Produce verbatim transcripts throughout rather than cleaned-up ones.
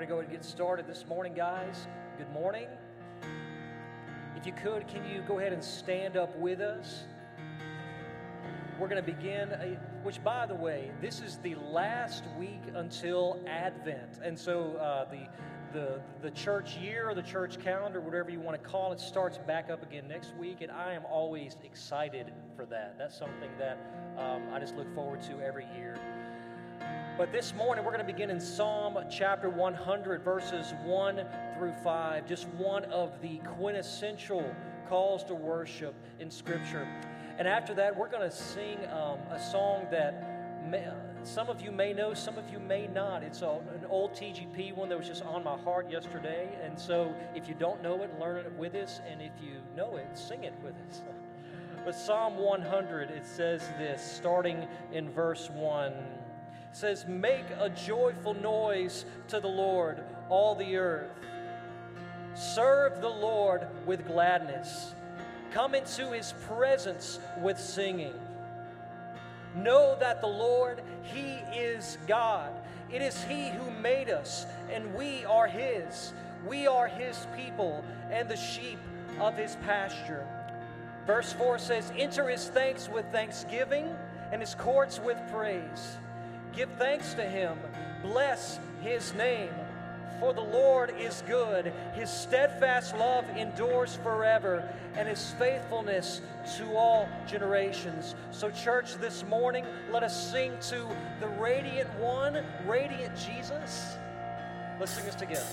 going to go ahead and get started this morning, guys. Good morning. If you could, can you go ahead and stand up with us? We're going to begin, a, which, by the way, this is the last week until Advent. And so uh, the, the, the church year or the church calendar, whatever you want to call it, starts back up again next week. And I am always excited for that. That's something that um, I just look forward to every year. But this morning, we're going to begin in Psalm chapter one hundred, verses one through five, just one of the quintessential calls to worship in Scripture. And after that, we're going to sing um, a song that may, some of you may know, some of you may not. It's a, an old T G P one that was just on my heart yesterday. And so if you don't know it, learn it with us. And if you know it, sing it with us. But Psalm one hundred, it says this, starting in verse one. It says, "Make a joyful noise to the Lord, all the earth. Serve the Lord with gladness. Come into His presence with singing. Know that the Lord, He is God. It is He who made us, and we are His. We are His people and the sheep of His pasture." Verse four says, "Enter His thanks with thanksgiving and His courts with praise. Give thanks to Him, bless His name, for the Lord is good. His steadfast love endures forever, and His faithfulness to all generations." So church, this morning, let us sing to the Radiant One, Radiant Jesus. Let's sing this together.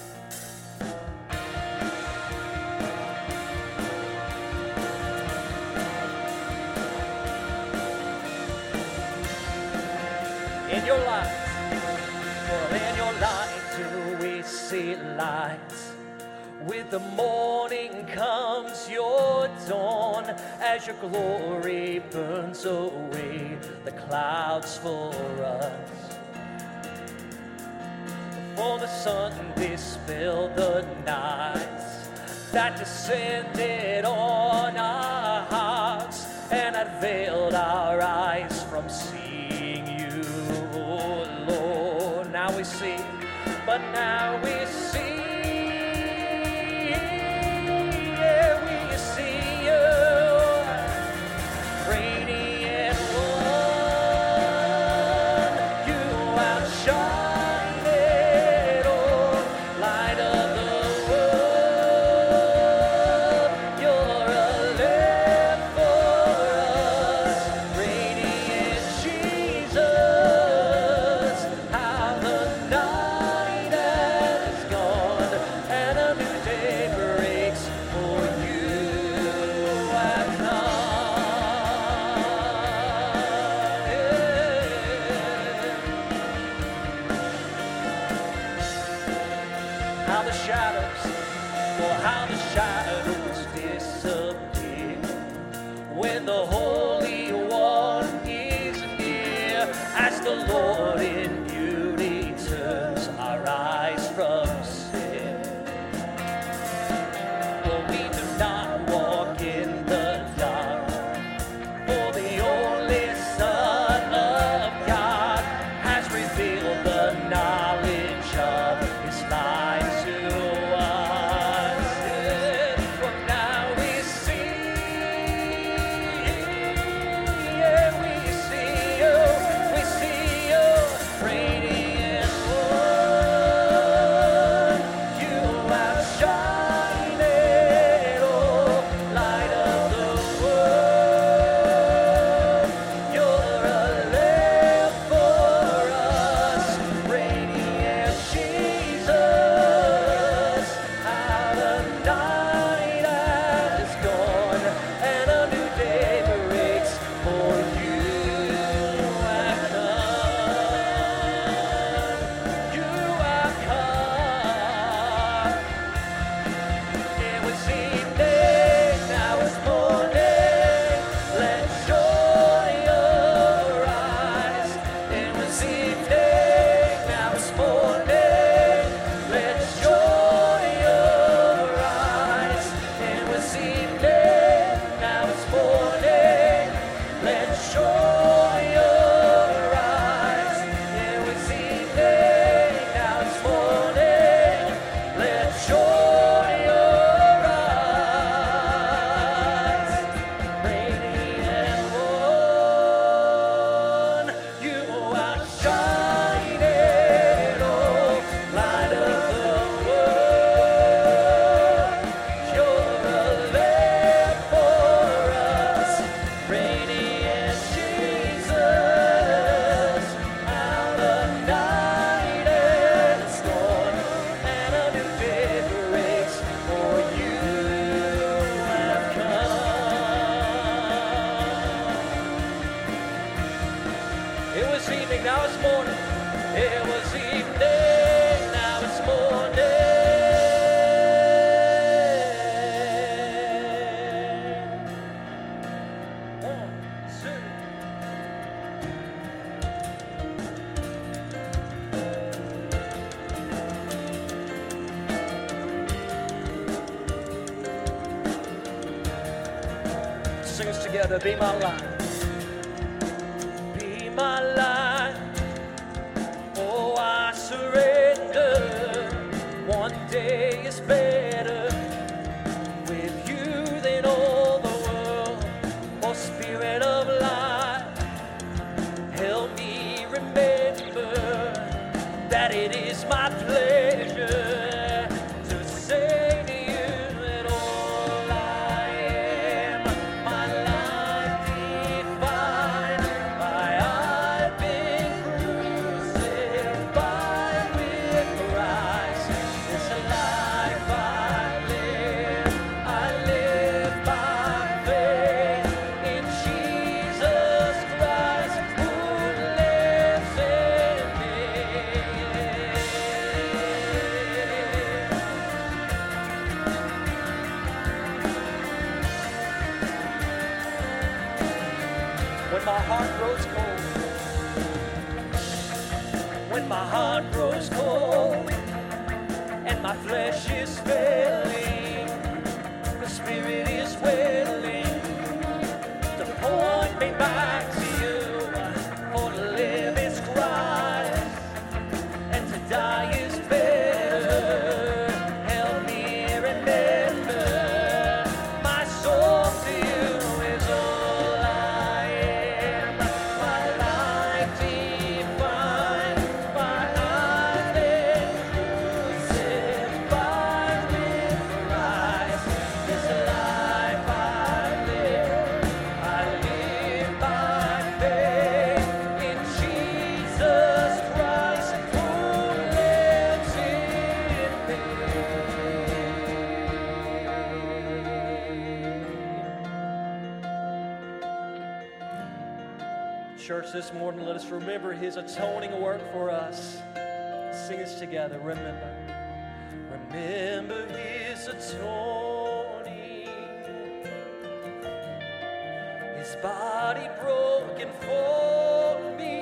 In your light, well, in your light do we see light. With the morning comes your dawn, as your glory burns away the clouds for us. For the sun dispelled the night that descended on our hearts, and had veiled our eyes from seeing you, oh Lord. Now we see, but now we see. Now it's morning. It was evening, now it's morning. One, two. Sing us together, be my light. Be my light. Oh, I surrender. One day is better with you than all the world. Oh, Spirit of light, help me remember that it is my pleasure to say to you that all I am, my life defined by I've been crucified with Christ. It's a life I live. I live by faith in Jesus Christ who lives in me. When my heart grows cold, when my heart grows cold, and my flesh is failing, the Spirit is willing to point me back to you. For to live is Christ, and to die is better. Help me remember, my soul to you is all I am. My life defined by I've been crucified with Christ. This life I live, I live by faith in Jesus Christ who lives in me. Church, this morning, let us remember his atoning work for us. Sing us together. Remember. Remember his atoning, his body broken for me.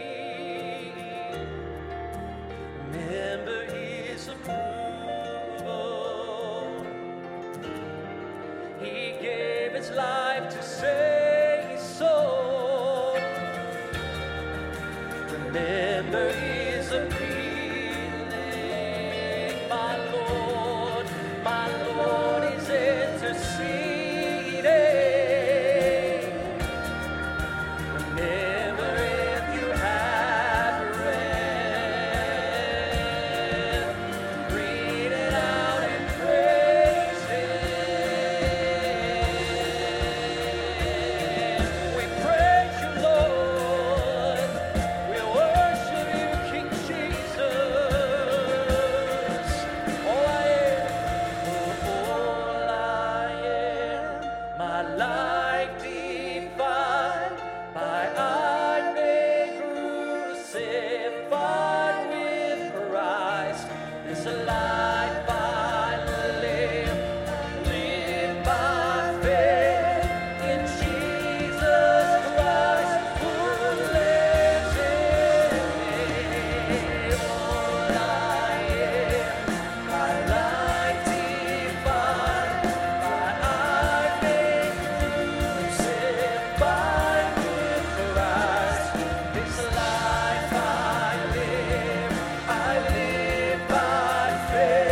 Remember his approval. He gave his life to say so. Remember his appealing, my Lord, my Lord is interceding. Remember if you have read, read it out and praise him. We praise you, Lord. We worship you, King Jesus. All I am, all I am, my life defined by I've been crucified with Christ. This life I live, live by faith in Jesus Christ who lives in me. All I am, my life defined by I've been crucified with Christ. This life I live, I live by faith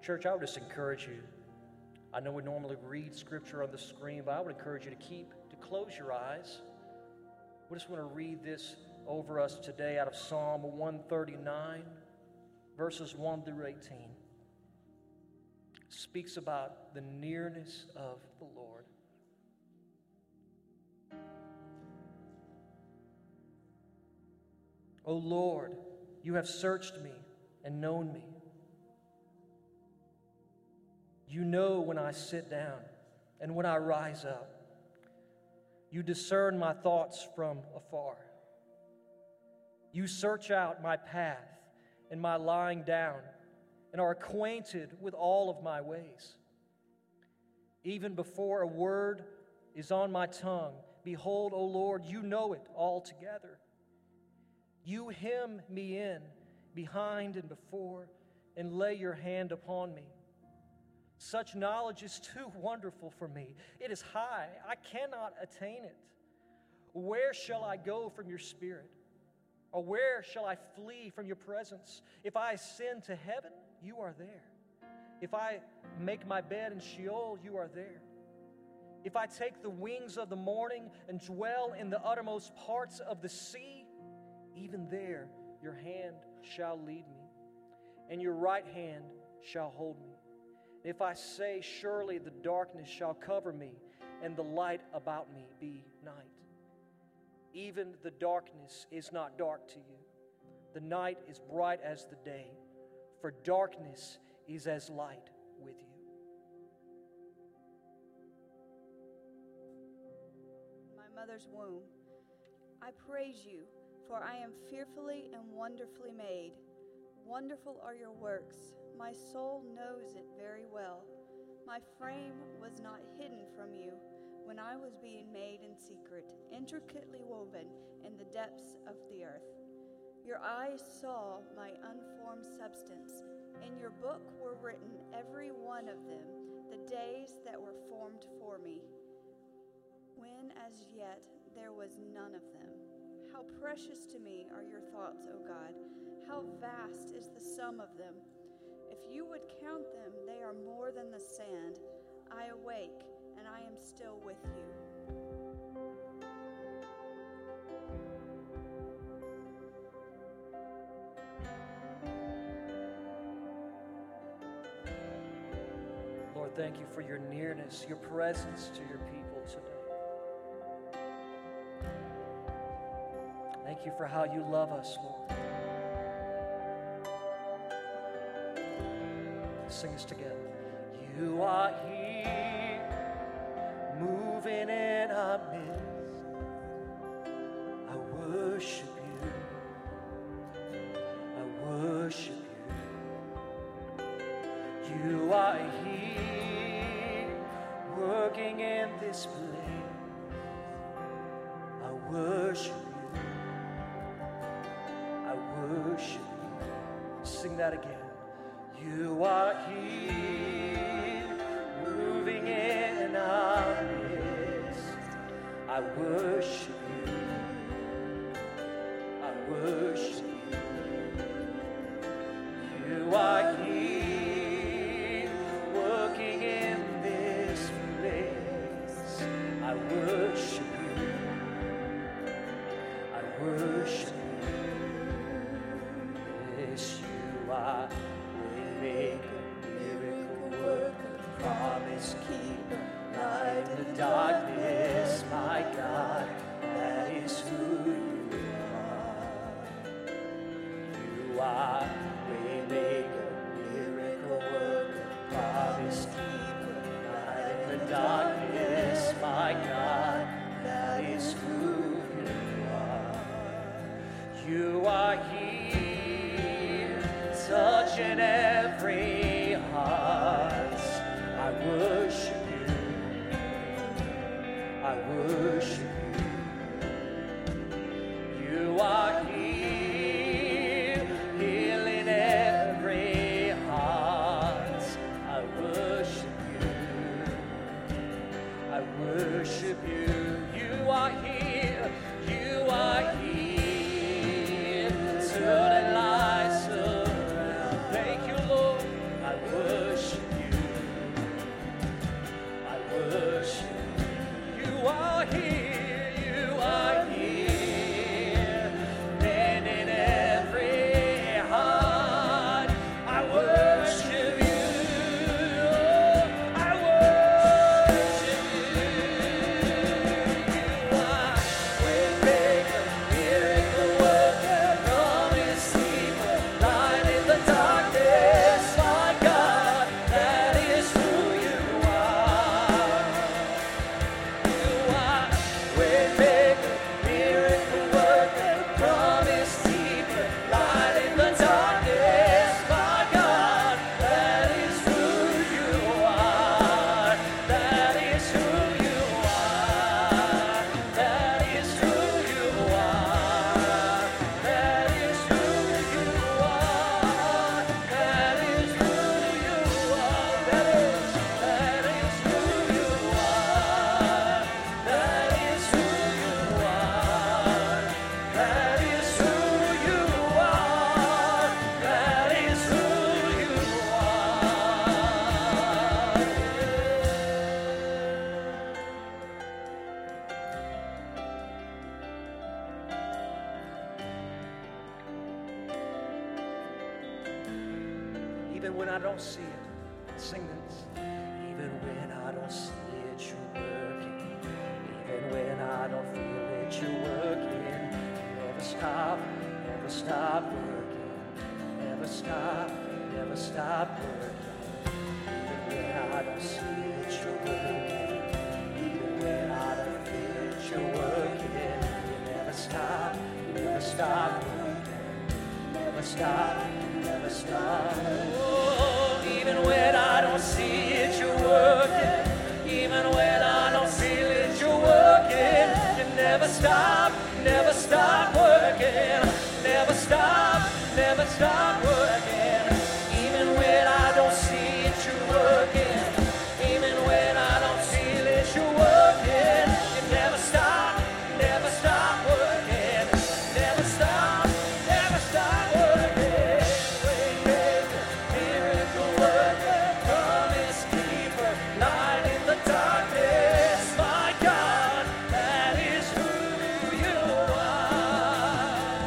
Church, I would just encourage you. I know we normally read Scripture on the screen, but I would encourage you to keep, to close your eyes. We just want to read this over us today out of Psalm one thirty-nine, verses one through eighteen. It speaks about the nearness of the Lord. O Lord, you have searched me and known me. You know when I sit down and when I rise up. You discern my thoughts from afar. You search out my path and my lying down and are acquainted with all of my ways. Even before a word is on my tongue, behold, O Lord, you know it altogether. You hem me in behind and before and lay your hand upon me. Such knowledge is too wonderful for me. It is high. I cannot attain it. Where shall I go from your spirit? Or where shall I flee from your presence? If I ascend to heaven, you are there. If I make my bed in Sheol, you are there. If I take the wings of the morning and dwell in the uttermost parts of the sea, even there your hand shall lead me, and your right hand shall hold me. If I say, surely the darkness shall cover me, and the light about me be night. Even the darkness is not dark to you. The night is bright as the day, for darkness is as light with you. My mother's womb, I praise you, for I am fearfully and wonderfully made. Wonderful are your works. My soul knows it very well. My frame was not hidden from you when I was being made in secret, intricately woven in the depths of the earth. Your eyes saw my unformed substance. In your book were written, every one of them, the days that were formed for me, when as yet there was none of them. How precious to me are your thoughts, O God. How vast is the sum of them. If you would count them, they are more than the sand. I awake, and I am still with you. Lord, thank you for your nearness, your presence to your people today. Thank you for how you love us, Lord. Sing this together. You are here, moving in our midst. I worship you. I worship you. You are here, working in this place. I worship you. I worship you. Sing that again. You are here, moving in our midst. I worship you. I worship you. You are here, working in this place. I worship you. I worship you. Yes, you are. Maker, miracle worker, promise keeper, light in the darkness, my God, that is who you are. You are waymaker, miracle worker, promise keeper, light in the darkness, my God, that is who you are. You are here, touching every heart. I worship you. I worship you. You are here, healing every heart. I worship you. I worship you. You are here. You are here, turning lives around. Thank you, Lord. I worship even when I don't see it. Sing this. Even when I don't see it, you're working. Even when I don't feel it, you're working. Never stop, never stop working. Never stop, never stop working. Even when I don't see it, you're working. Even when I don't feel it, you're working. You never stop, you never stop working. Never stop, never stop. Oh, even when I don't see it, you're working. Even when I don't feel it, you're working. You never stop, never stop working. Never stop, never stop working. Even when I don't see it, you're working. Even when I don't feel it, you're working. You never stop, never stop working. Never stop, never stop working. Waymaker, miracle worker, promise keeper, light in the darkness. My God, that is who you are.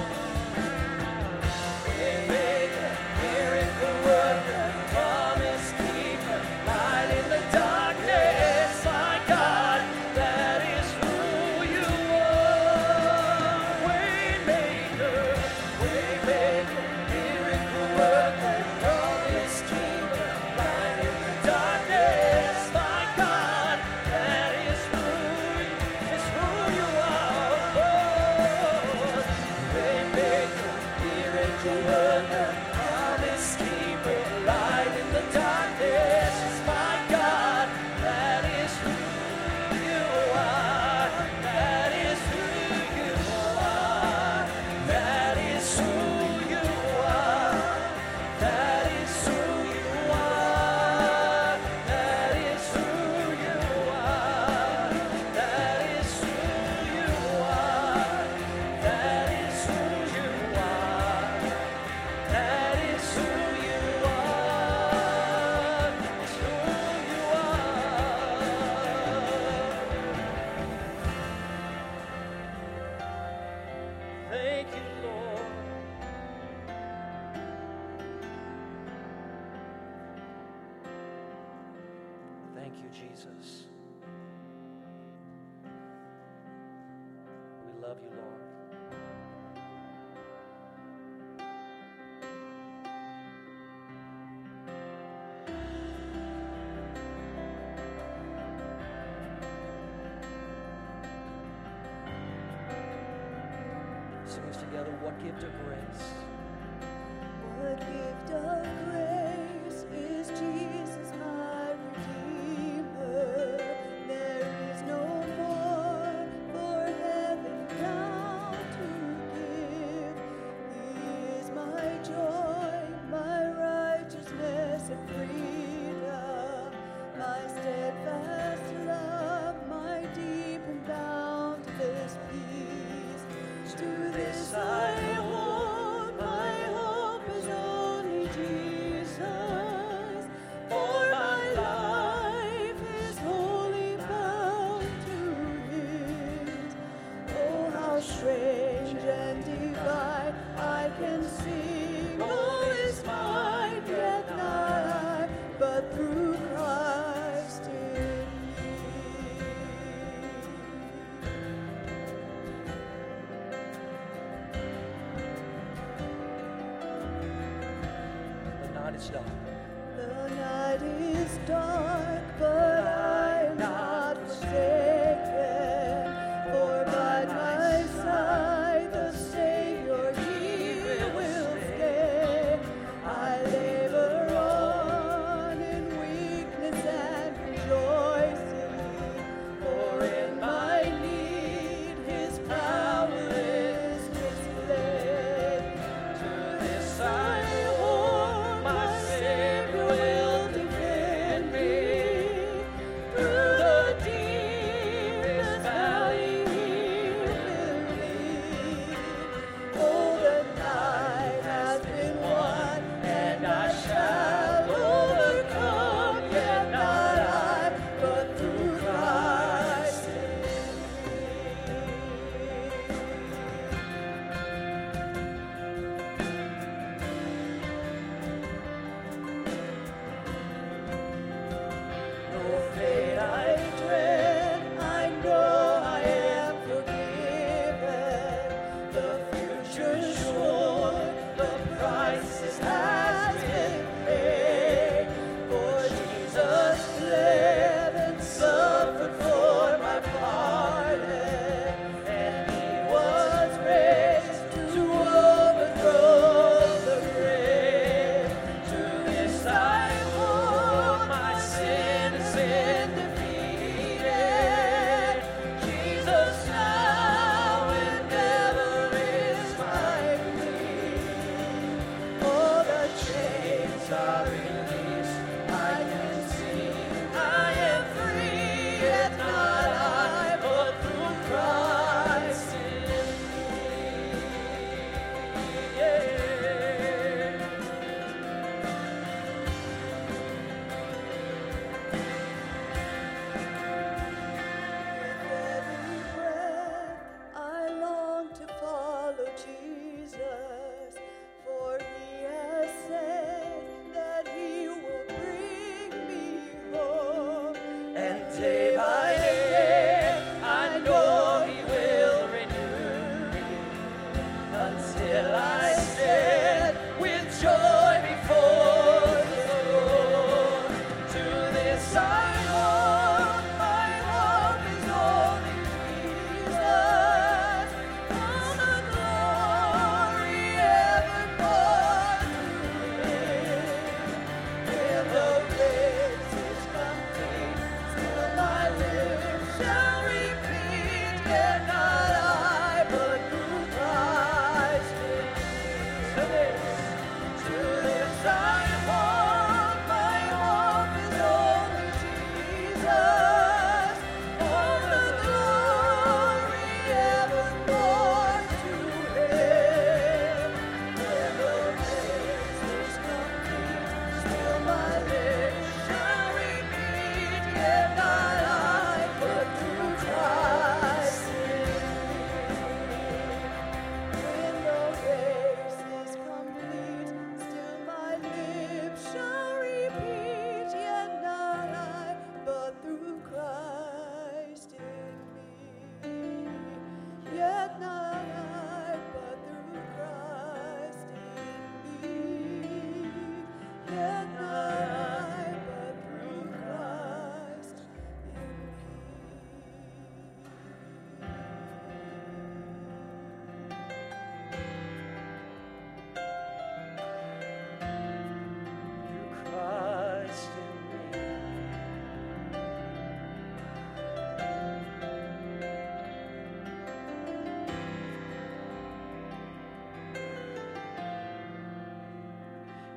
Waymaker, miracle worker, promise keeper, light in the darkness. My God, that is who you are. Waymaker, waymaker, miracle worker, promise keeper, light in the darkness. My God, that is who you, is who you are. Oh, waymaker, miracle worker, promise keeper, light in the darkness. My God, that is who you are. That is who you are. That is who you are. That is who you are. That is who you are. That is who you are. That is who you are. That is who you are. It's who you are. Thank you, Lord. Thank you, Jesus. We love you, Lord. Sing this together. What gift of grace? What gift of grace is Jesus my Redeemer? There is no more for heaven now to give. He is my joy, my righteousness and freedom, my steadfast love, my deep and boundless peace. To this I hold, my hope is only Jesus. For my life is wholly bound to His. Oh, how strange and divine, I can sing, all is mine, yet not I, but through Christ in me. The night is dark. The night is dark, but I'm not forsaken. For by my side the Savior, He will stay. I labor on in weakness and rejoicing. For in my need His power is displayed. To this I hold, my Savior will defend me.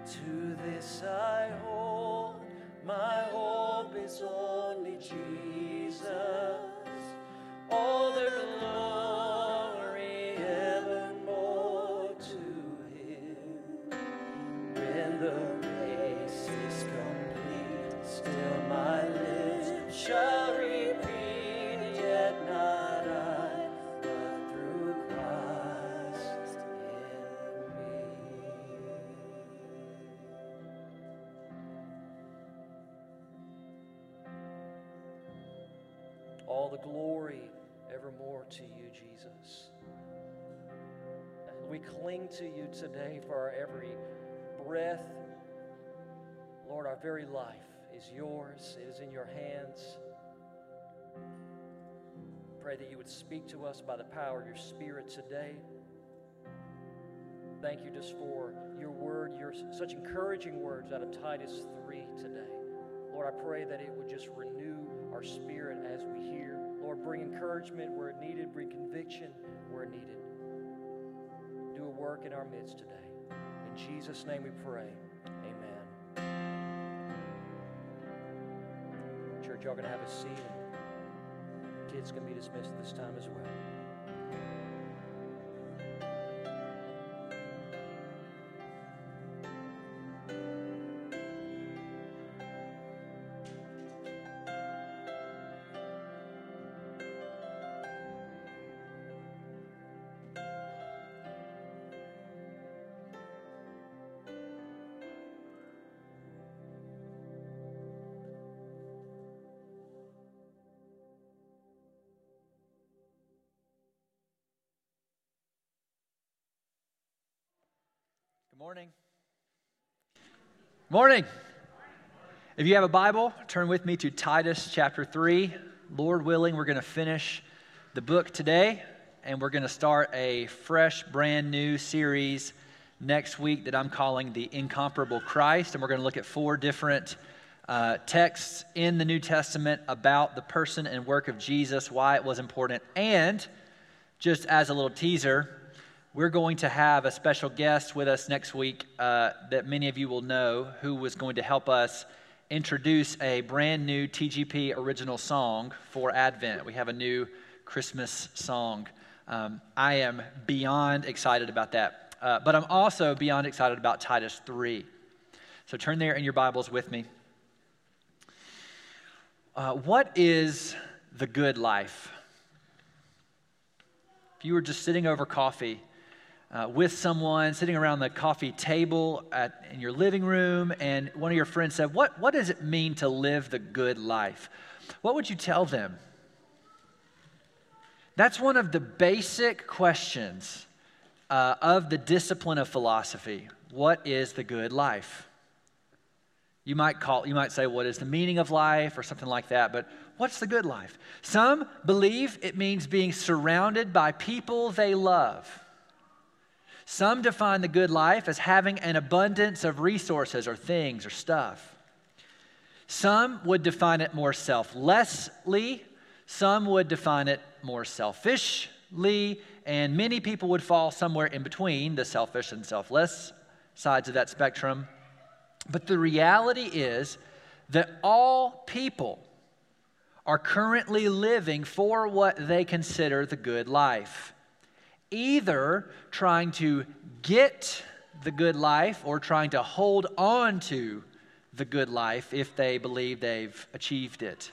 To this I hold, my hope is only Jesus. All the glory evermore to Him. When the race is complete, still my lips shall repeat, yet not I, but through Christ in me. All the glory evermore to you, Jesus. We cling to you today for our every breath. Lord, our very life is yours. It is in your hands. Pray that you would speak to us by the power of your Spirit today. Thank you just for your word, your such encouraging words out of Titus three today. Lord, I pray that it would just renew our spirit as we hear. Lord, bring encouragement where it needed, bring conviction where it needed. Do a work in our midst today. In Jesus' name we pray. Amen. Church, y'all going to have a seat, and kids can be dismissed at this time as well. Good morning. Morning. If you have a Bible, turn with me to Titus chapter three. Lord willing, we're going to finish the book today, and we're going to start a fresh, brand new series next week that I'm calling The Incomparable Christ, and we're going to look at four different uh, texts in the New Testament about the person and work of Jesus, why it was important, and just as a little teaser, we're going to have a special guest with us next week uh, that many of you will know, who was going to help us introduce a brand new T G P original song for Advent. We have a new Christmas song. Um, I am beyond excited about that. Uh, but I'm also beyond excited about Titus three. So turn there in your Bibles with me. Uh, what is the good life? If you were just sitting over coffee, Uh, with someone, sitting around the coffee table at, in your living room, and one of your friends said, what, what does it mean to live the good life? What would you tell them? That's one of the basic questions uh, of the discipline of philosophy. What is the good life? You might call, you might say, what is the meaning of life, or something like that, but what's the good life? Some believe it means being surrounded by people they love. Some define the good life as having an abundance of resources or things or stuff. Some would define it more selflessly. Some would define it more selfishly. And many people would fall somewhere in between the selfish and selfless sides of that spectrum. But the reality is that all people are currently living for what they consider the good life. Either trying to get the good life or trying to hold on to the good life if they believe they've achieved it.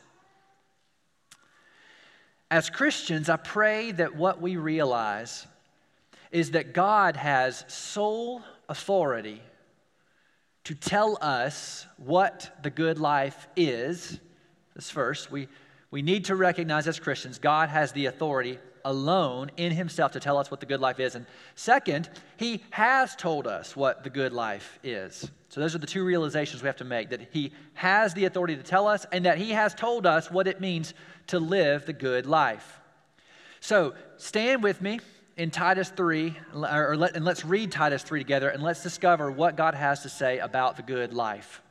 As Christians, I pray that what we realize is that God has sole authority to tell us what the good life is. That's first. We, we need to recognize as Christians, God has the authority alone in himself to tell us what the good life is. And second, he has told us what the good life is. So those are the two realizations we have to make, that he has the authority to tell us and that he has told us what it means to live the good life. So stand with me in Titus three, or let, and let's read Titus three together, and let's discover what God has to say about the good life.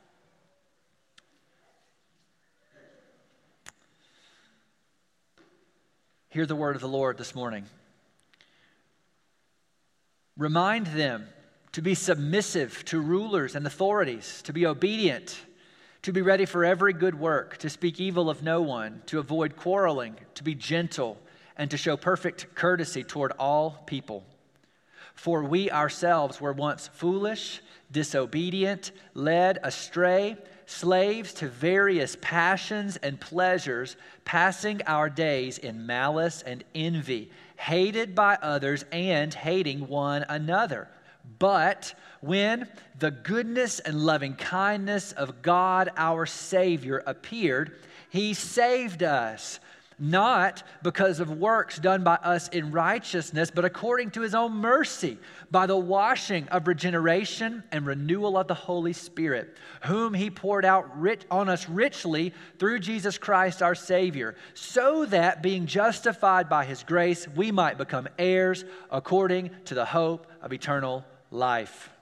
Hear the word of the Lord this morning. Remind them to be submissive to rulers and authorities, to be obedient, to be ready for every good work, to speak evil of no one, to avoid quarreling, to be gentle, and to show perfect courtesy toward all people. For we ourselves were once foolish, disobedient, led astray, slaves to various passions and pleasures, passing our days in malice and envy, hated by others and hating one another. But when the goodness and loving kindness of God our Savior appeared, He saved us, not because of works done by us in righteousness, but according to His own mercy, by the washing of regeneration and renewal of the Holy Spirit, whom He poured out rich on us richly through Jesus Christ our Savior, so that being justified by His grace, we might become heirs according to the hope of eternal life.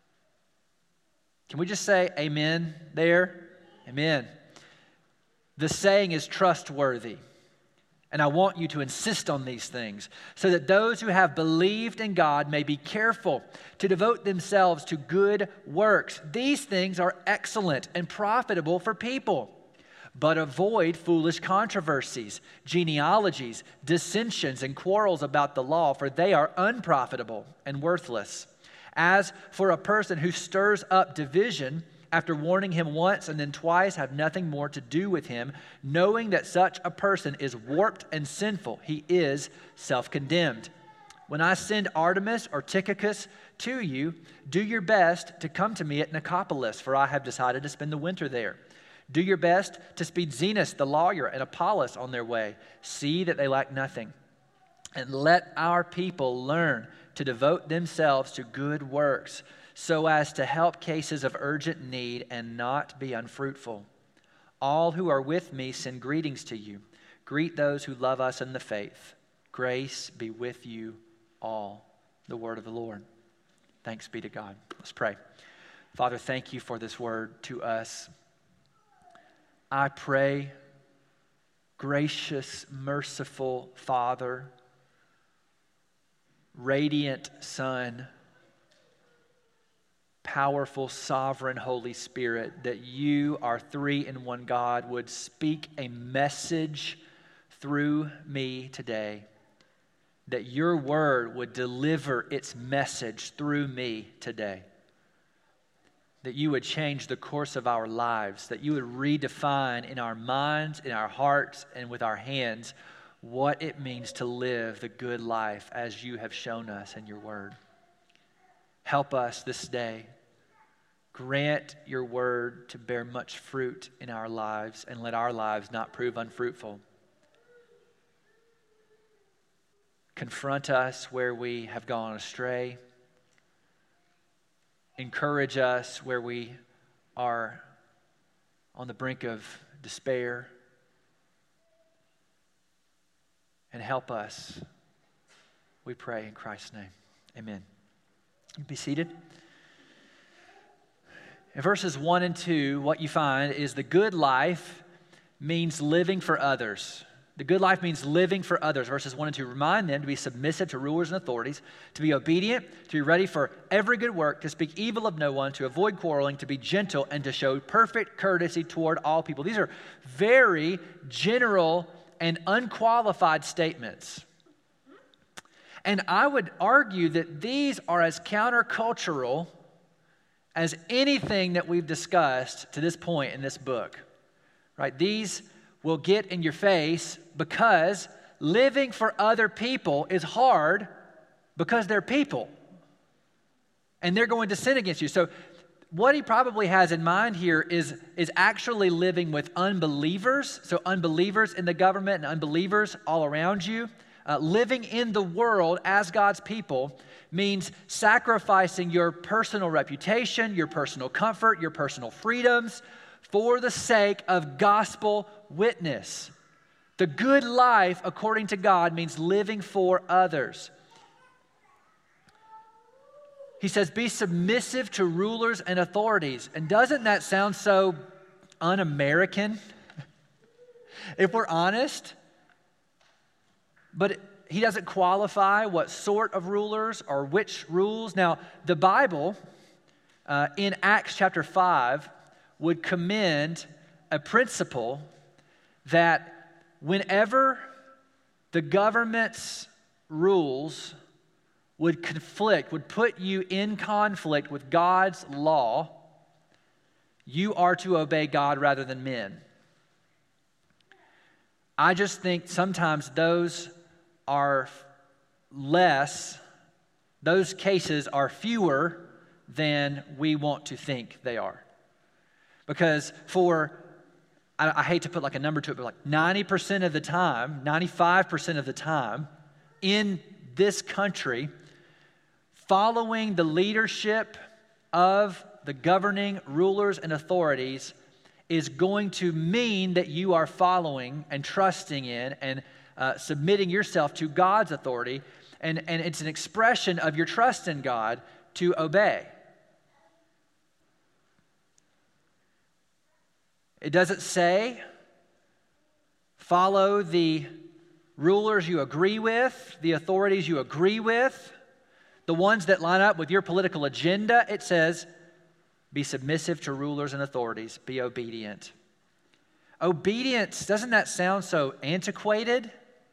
Can we just say amen there? Amen. The saying is trustworthy. And I want you to insist on these things so that those who have believed in God may be careful to devote themselves to good works. These things are excellent and profitable for people. But avoid foolish controversies, genealogies, dissensions, and quarrels about the law, for they are unprofitable and worthless. As for a person who stirs up division, after warning him once and then twice, have nothing more to do with him, knowing that such a person is warped and sinful. He is self-condemned. When I send Artemas or Tychicus to you, do your best to come to me at Nicopolis, for I have decided to spend the winter there. Do your best to speed Zenas the lawyer and Apollos on their way. See that they lack nothing. And let our people learn to devote themselves to good works, so as to help cases of urgent need and not be unfruitful. All who are with me send greetings to you. Greet those who love us in the faith. Grace be with you all. The word of the Lord. Thanks be to God. Let's pray. Father, thank you for this word to us. I pray, gracious, merciful Father, radiant Son, powerful, sovereign Holy Spirit, that you, our three in one God, would speak a message through me today, that your word would deliver its message through me today, that you would change the course of our lives, that you would redefine in our minds, in our hearts, and with our hands what it means to live the good life as you have shown us in your word. Help us this day. Grant your word to bear much fruit in our lives, and let our lives not prove unfruitful. Confront us where we have gone astray. Encourage us where we are on the brink of despair. And help us, we pray in Christ's name. Amen. You be seated. In verses one and two, what you find is the good life means living for others. The good life means living for others. Verses one and two remind them to be submissive to rulers and authorities, to be obedient, to be ready for every good work, to speak evil of no one, to avoid quarreling, to be gentle, and to show perfect courtesy toward all people. These are very general and unqualified statements. And I would argue that these are as countercultural as anything that we've discussed to this point in this book, right? These will get in your face because living for other people is hard because they're people and they're going to sin against you. So what he probably has in mind here is, is actually living with unbelievers, so unbelievers in the government and unbelievers all around you. Uh, living in the world as God's people means sacrificing your personal reputation, your personal comfort, your personal freedoms for the sake of gospel witness. The good life, according to God, means living for others. He says, be submissive to rulers and authorities. And doesn't that sound so un-American? If we're honest. But he doesn't qualify what sort of rulers or which rules. Now, the Bible uh, in Acts chapter five would commend a principle that whenever the government's rules would conflict, would put you in conflict with God's law, you are to obey God rather than men. I just think sometimes those are less, those cases are fewer than we want to think they are. Because for, I, I hate to put like a number to it, but like ninety percent of the time, ninety-five percent of the time in this country, following the leadership of the governing rulers and authorities is going to mean that you are following and trusting in and uh, submitting yourself to God's authority. And, and it's an expression of your trust in God to obey. It doesn't say follow the rulers you agree with, the authorities you agree with, the ones that line up with your political agenda. It says be submissive to rulers and authorities. Be obedient. Obedience, doesn't that sound so antiquated?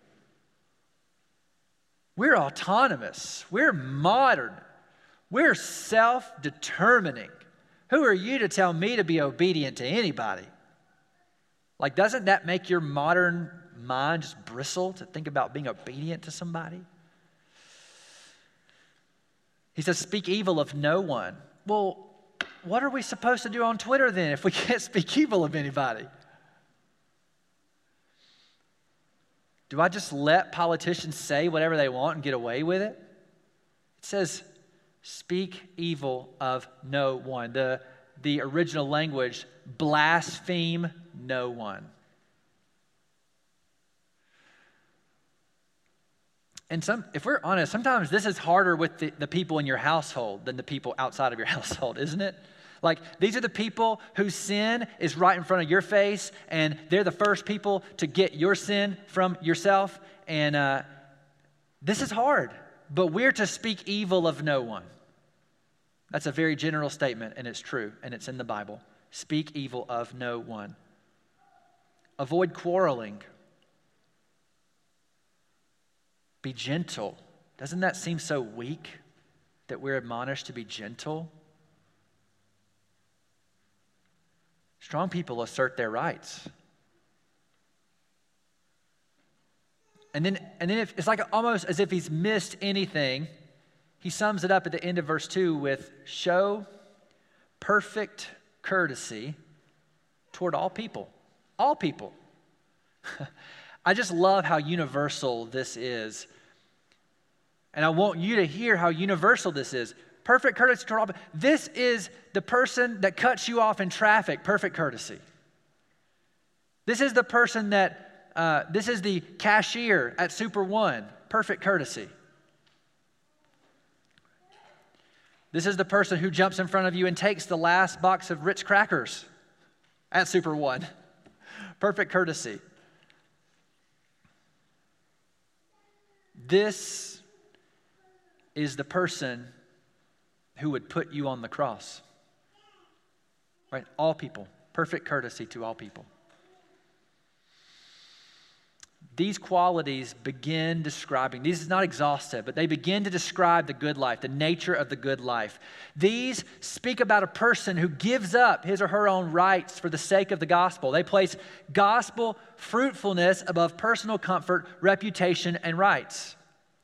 We're autonomous. We're modern. We're self-determining. Who are you to tell me to be obedient to anybody? Like, doesn't that make your modern mind just bristle to think about being obedient to somebody? He says, speak evil of no one. Well, what are we supposed to do on Twitter then if we can't speak evil of anybody? Do I just let politicians say whatever they want and get away with it? It says, speak evil of no one. The, the original language, blaspheme no one. And some, if we're honest, sometimes this is harder with the, the people in your household than the people outside of your household, isn't it? Like, these are the people whose sin is right in front of your face, and they're the first people to get your sin from yourself. And uh, this is hard, but we're to speak evil of no one. That's a very general statement, and it's true, and it's in the Bible. Speak evil of no one. Avoid quarreling. Be gentle. Doesn't that seem so weak that we're admonished to be gentle? Strong people assert their rights. And then, and then if, it's like almost as if he's missed anything. He sums it up at the end of verse two with, show perfect courtesy toward all people. All people. I just love how universal this is. And I want you to hear how universal this is. Perfect courtesy toward all people. This is the person that cuts you off in traffic, perfect courtesy. This is the person that, uh, this is the cashier at Super One, perfect courtesy. This is the person who jumps in front of you and takes the last box of Ritz crackers at Super One, perfect courtesy. This is the person who would put you on the cross. Right? All people. Perfect courtesy to all people. These qualities begin describing, these is not exhaustive, but they begin to describe the good life, the nature of the good life. These speak about a person who gives up his or her own rights for the sake of the gospel. They place gospel fruitfulness above personal comfort, reputation, and rights.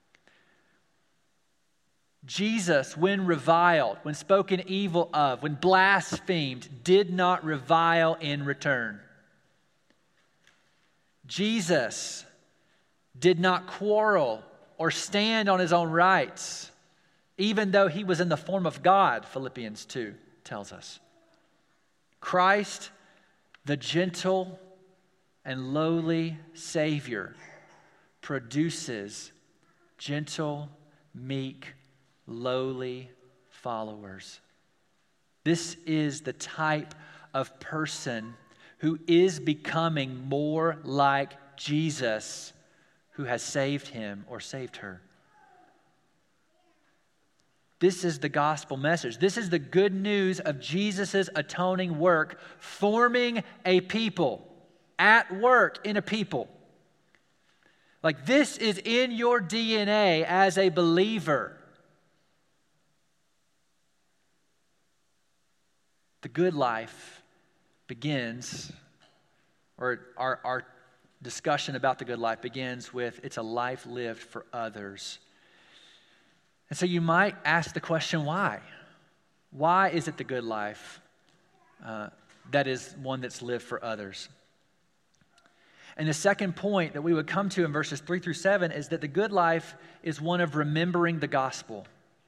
Jesus, when reviled, when spoken evil of, when blasphemed, did not revile in return. Jesus did not quarrel or stand on his own rights, even though he was in the form of God, Philippians two tells us. Christ, the gentle and lowly Savior, produces gentle, meek, lowly followers. This is the type of person who is becoming more like Jesus, who has saved him or saved her. This is the gospel message. This is the good news of Jesus' atoning work, forming a people, at work in a people. Like, this is in your D N A as a believer. The good life begins, or our, our discussion about the good life begins with, it's a life lived for others. And so you might ask the question, why? Why is it the good life uh, that is one that's lived for others? And the second point that we would come to in verses three through seven is that the good life is one of remembering the gospel.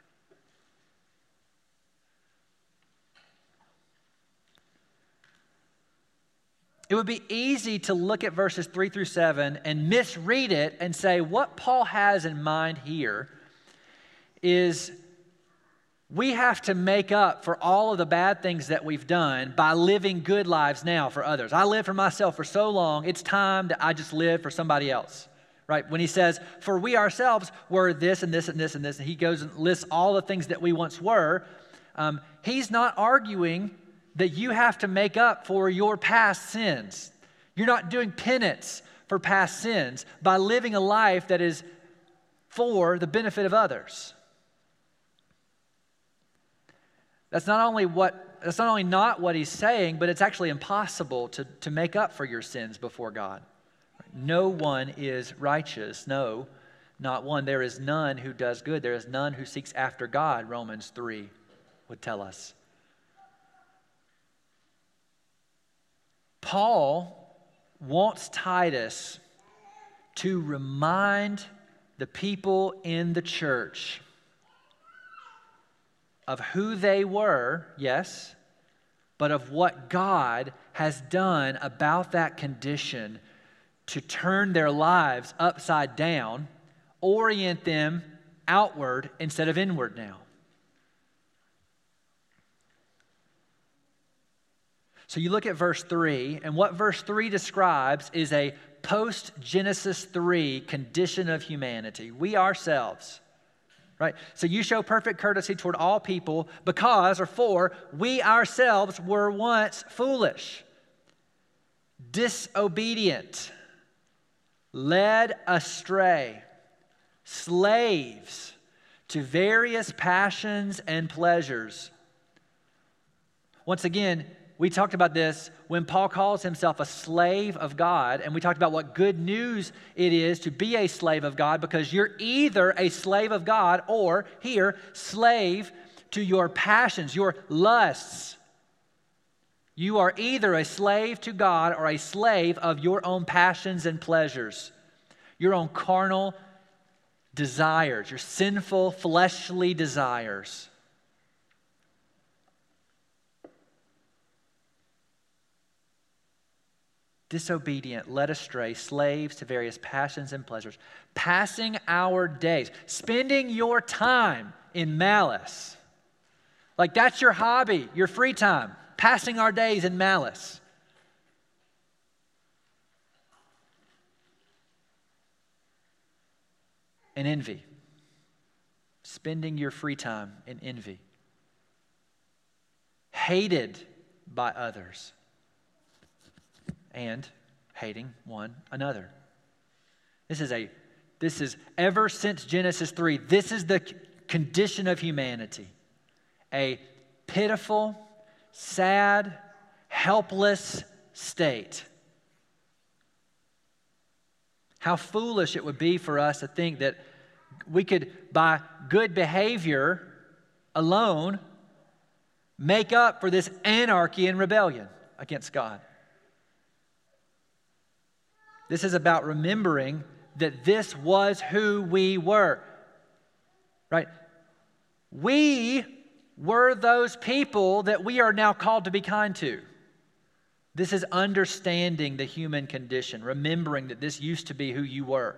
It would be easy to look at verses three through seven and misread it and say what Paul has in mind here is we have to make up for all of the bad things that we've done by living good lives now for others. I lived for myself for so long, it's time that I just live for somebody else, right? When he says, for we ourselves were this and this and this and this, and he goes and lists all the things that we once were, um, he's not arguing that you have to make up for your past sins. You're not doing penance for past sins by living a life that is for the benefit of others. That's not only what that's not only not what he's saying, but it's actually impossible to, to make up for your sins before God. No one is righteous. No, not one. There is none who does good. There is none who seeks after God, Romans three would tell us. Paul wants Titus to remind the people in the church of who they were, yes, but of what God has done about that condition to turn their lives upside down, orient them outward instead of inward now. So you look at verse three, and what verse three describes is a post-Genesis three condition of humanity. We ourselves, right? So you show perfect courtesy toward all people because, or for, we ourselves were once foolish, disobedient, led astray, slaves to various passions and pleasures. Once again, we talked about this when Paul calls himself a slave of God, and we talked about what good news it is to be a slave of God, because you're either a slave of God or, here, slave to your passions, your lusts. You are either a slave to God or a slave of your own passions and pleasures, your own carnal desires, your sinful, fleshly desires. Disobedient, led astray, slaves to various passions and pleasures, passing our days, spending your time in malice. Like that's your hobby, your free time, passing our days in malice. And envy, spending your free time in envy. Hated by others. And hating one another. This is a, this is ever since Genesis three, this is the condition of humanity. A pitiful, sad, helpless state. How foolish it would be for us to think that we could, by good behavior alone, make up for this anarchy and rebellion against God. This is about remembering that this was who we were, right? We were those people that we are now called to be kind to. This is understanding the human condition, remembering that this used to be who you were.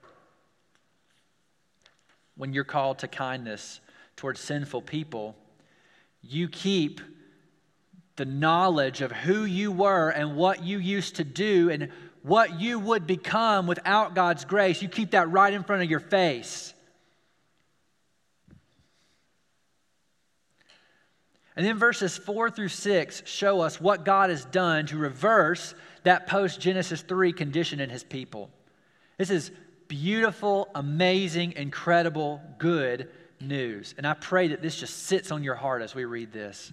When you're called to kindness towards sinful people, you keep the knowledge of who you were and what you used to do and what you would become without God's grace. You keep that right in front of your face. And then verses four through six show us what God has done to reverse that post-Genesis three condition in his people. This is beautiful, amazing, incredible, good news. And I pray that this just sits on your heart as we read this.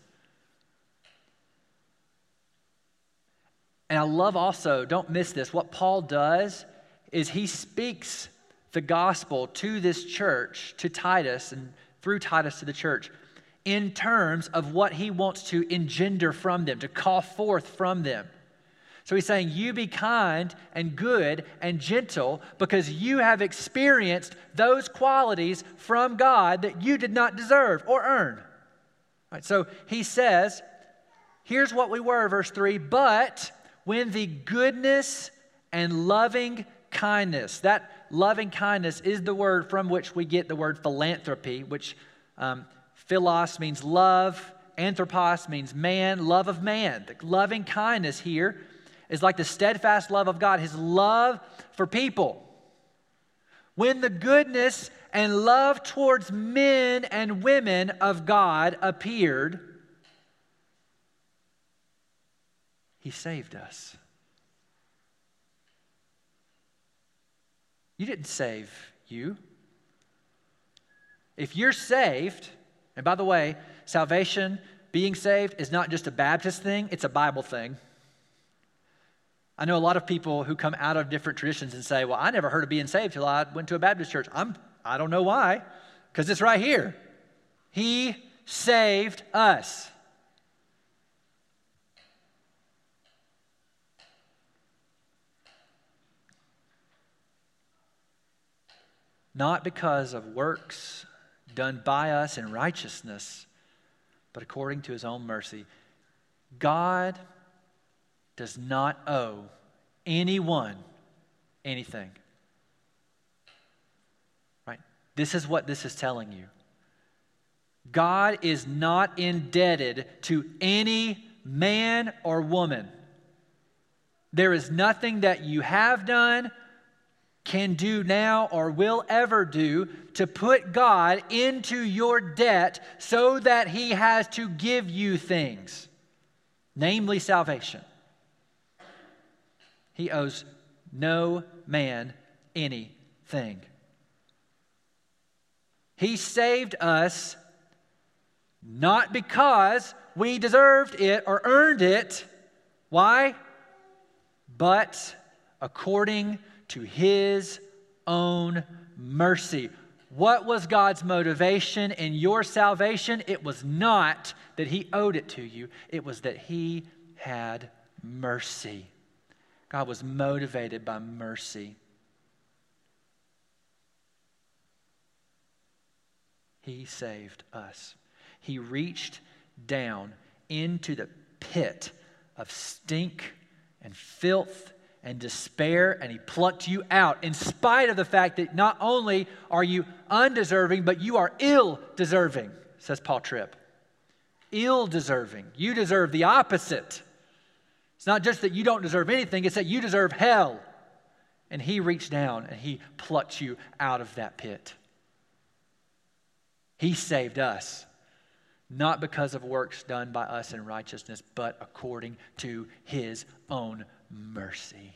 And I love also, don't miss this, what Paul does is he speaks the gospel to this church, to Titus, and through Titus to the church, in terms of what he wants to engender from them, to call forth from them. So he's saying, you be kind and good and gentle because you have experienced those qualities from God that you did not deserve or earn. All right, so he says, here's what we were, verse three, but when the goodness and loving kindness, that loving kindness is the word from which we get the word philanthropy, which um, philos means love, anthropos means man, love of man. The loving kindness here is like the steadfast love of God, his love for people. When the goodness and love towards men and women of God appeared, he saved us. You didn't save you. If you're saved, and by the way, salvation, being saved, is not just a Baptist thing, it's a Bible thing. I know a lot of people who come out of different traditions and say, well, I never heard of being saved till I went to a Baptist church. I'm, I don't know why, because it's right here. He saved us. Not because of works done by us in righteousness, but according to his own mercy. God does not owe anyone anything. Right? This is what this is telling you. God is not indebted to any man or woman. There is nothing that you have done, can do now, or will ever do to put God into your debt so that he has to give you things, namely salvation. He owes no man anything. He saved us not because we deserved it or earned it. Why? But according to his own mercy. What was God's motivation in your salvation? It was not that he owed it to you. It was that he had mercy. God was motivated by mercy. He saved us. He reached down into the pit of stink and filth and despair, and he plucked you out in spite of the fact that not only are you undeserving, but you are ill-deserving, says Paul Tripp. Ill-deserving. You deserve the opposite. It's not just that you don't deserve anything, it's that you deserve hell. And he reached down and he plucked you out of that pit. He saved us, not because of works done by us in righteousness, but according to his own mercy.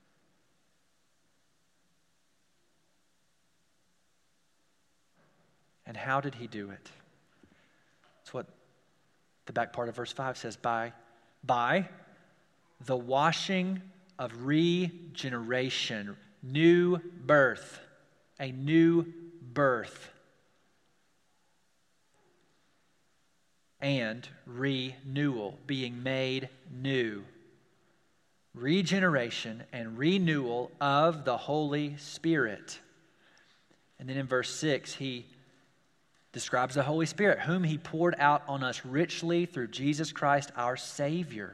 And how did he do it? That's what the back part of verse five says, by, by the washing of regeneration, new birth, a new birth, and renewal, being made new. Regeneration and renewal of the Holy Spirit. And then in verse six, he describes the Holy Spirit, whom he poured out on us richly through Jesus Christ our Savior.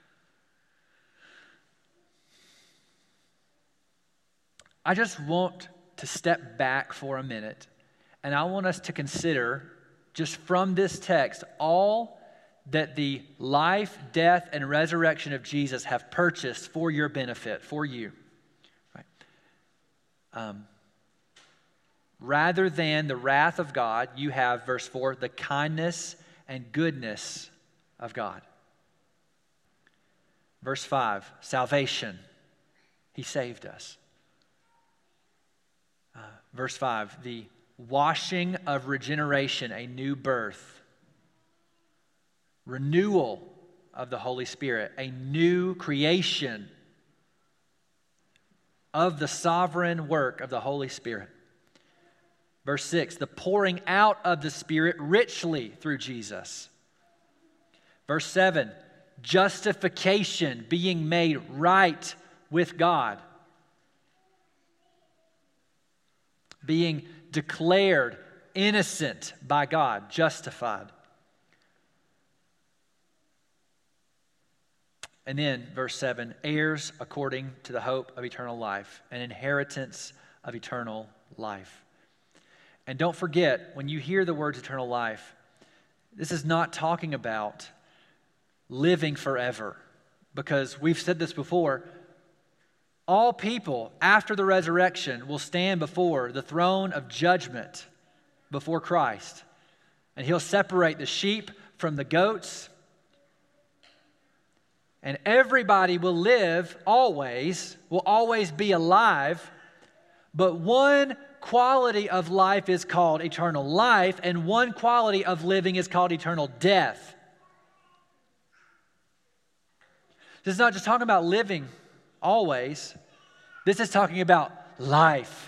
I just want to step back for a minute, and I want us to consider, just from this text, all that the life, death, and resurrection of Jesus have purchased for your benefit, for you. Right? Um, rather than the wrath of God, you have, verse four, the kindness and goodness of God. Verse five, salvation. He saved us. Uh, verse five, the washing of regeneration, a new birth. Renewal of the Holy Spirit, a new creation of the sovereign work of the Holy Spirit. Verse six, the pouring out of the Spirit richly through Jesus. Verse seven, justification, being made right with God. Being declared innocent by God, justified. And then, verse seven, heirs according to the hope of eternal life, an inheritance of eternal life. And don't forget, when you hear the words eternal life, this is not talking about living forever. Because we've said this before, all people after the resurrection will stand before the throne of judgment before Christ. And He'll separate the sheep from the goats. And everybody will live always, will always be alive. But one quality of life is called eternal life, and one quality of living is called eternal death. This is not just talking about living always. This is talking about life.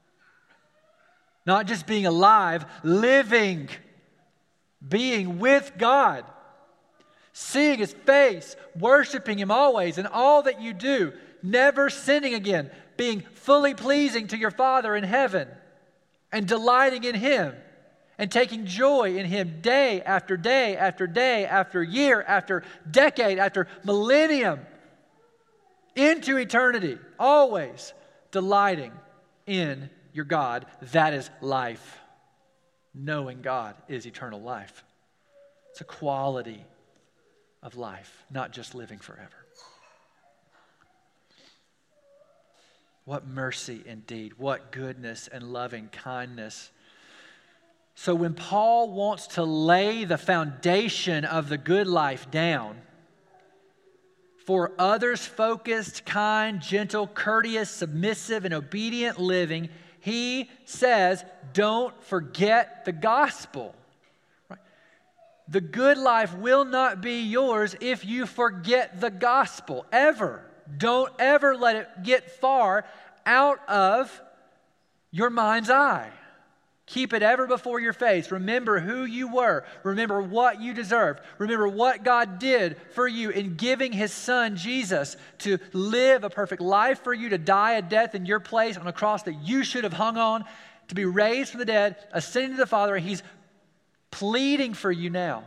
Not just being alive, living, being with God. Seeing His face, worshiping Him always in all that you do, never sinning again, being fully pleasing to your Father in heaven, and delighting in Him, and taking joy in Him day after day after day after year after decade after millennium into eternity, always delighting in your God. That is life. Knowing God is eternal life. It's a quality of life, not just living forever. What mercy indeed, what goodness and loving kindness. So when Paul wants to lay the foundation of the good life down for others-focused, kind, gentle, courteous, submissive, and obedient living, he says, don't forget the gospel. The good life will not be yours if you forget the gospel, ever. Don't ever let it get far out of your mind's eye. Keep it ever before your face. Remember who you were. Remember what you deserved. Remember what God did for you in giving His Son, Jesus, to live a perfect life for you, to die a death in your place on a cross that you should have hung on, to be raised from the dead, ascending to the Father. He's pleading for you now.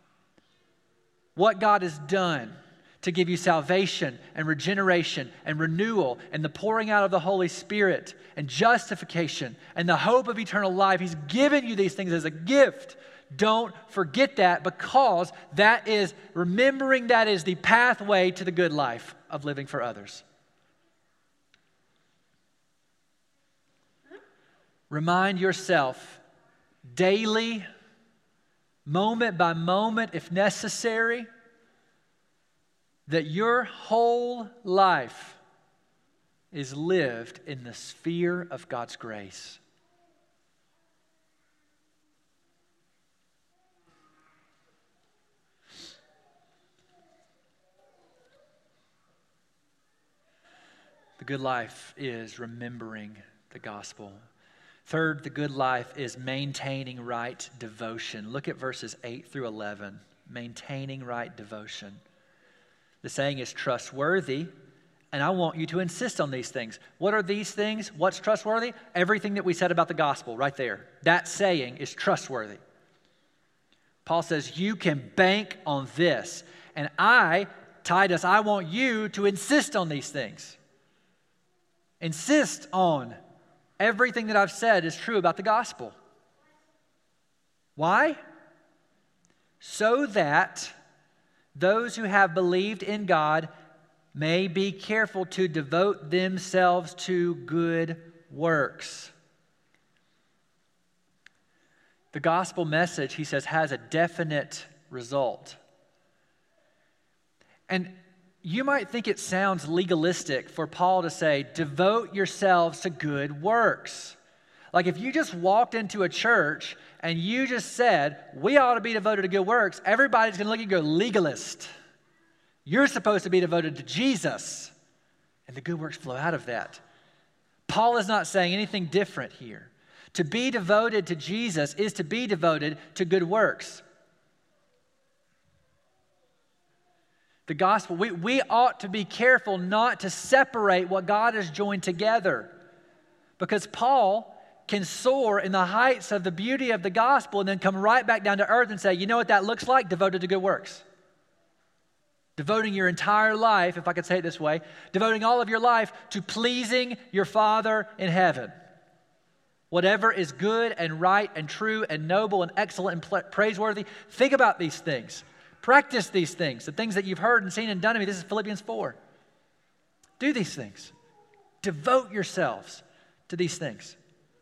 What God has done to give you salvation and regeneration and renewal and the pouring out of the Holy Spirit and justification and the hope of eternal life. He's given you these things as a gift. Don't forget that, because that is, remembering that is the pathway to the good life of living for others. Remind yourself daily, moment by moment, if necessary, that your whole life is lived in the sphere of God's grace. The good life is remembering the gospel. Third, the good life is maintaining right devotion. Look at verses eight through eleven. Maintaining right devotion. The saying is trustworthy, and I want you to insist on these things. What are these things? What's trustworthy? Everything that we said about the gospel right there. That saying is trustworthy. Paul says you can bank on this. And I, Titus, I want you to insist on these things. Insist on everything that I've said is true about the gospel. Why? so that those who have believed in God may be careful to devote themselves to good works. The gospel message, he says, has a definite result. And you might think it sounds legalistic for Paul to say, devote yourselves to good works. Like if you just walked into a church and you just said, we ought to be devoted to good works, everybody's going to look at you and go, legalist. You're supposed to be devoted to Jesus. And the good works flow out of that. Paul is not saying anything different here. To be devoted to Jesus is to be devoted to good works. The gospel, we, we ought to be careful not to separate what God has joined together. Because Paul can soar in the heights of the beauty of the gospel and then come right back down to earth and say, you know what that looks like? Devoted to good works. Devoting your entire life, if I could say it this way, devoting all of your life to pleasing your Father in heaven. Whatever is good and right and true and noble and excellent and praiseworthy, think about these things. Practice these things, the things that you've heard and seen and done to me. This is Philippians four. Do these things. Devote yourselves to these things.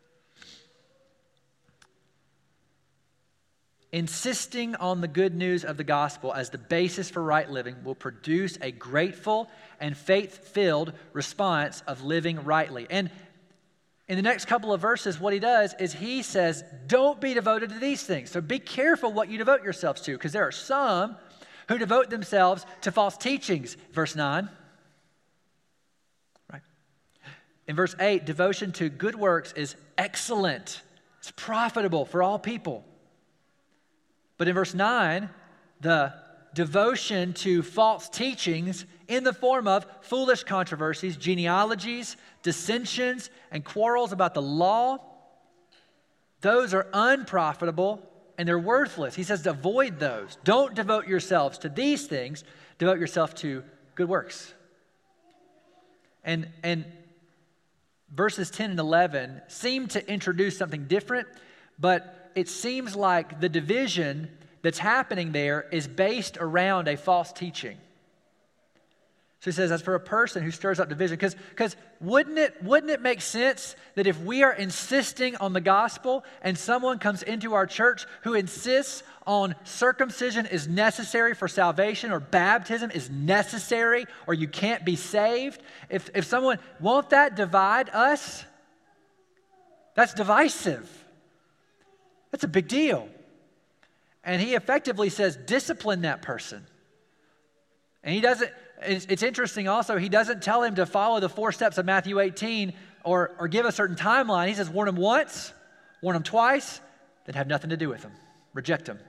Insisting on the good news of the gospel as the basis for right living will produce a grateful and faith-filled response of living rightly. And in the next couple of verses, what he does is he says, don't be devoted to these things. So be careful what you devote yourselves to, because there are some who devote themselves to false teachings. Verse nine. Right. In verse eight, devotion to good works is excellent. It's profitable for all people. But in verse nine, the devotion to false teachings in the form of foolish controversies, genealogies, dissensions, and quarrels about the law, those are unprofitable and they're worthless. He says to avoid those. Don't devote yourselves to these things. Devote yourself to good works. And, and verses ten and eleven seem to introduce something different, but it seems like the division that's happening there is based around a false teaching. So he says, as for a person who stirs up division, because because wouldn't it, wouldn't it make sense that if we are insisting on the gospel and someone comes into our church who insists on circumcision is necessary for salvation or baptism is necessary or you can't be saved, if, if someone, won't that divide us? That's divisive. That's a big deal. And he effectively says, discipline that person. And he doesn't, it's, it's interesting also, he doesn't tell him to follow the four steps of Matthew eighteen or, or give a certain timeline. He says, warn him once, warn him twice, then have nothing to do with him. Reject him.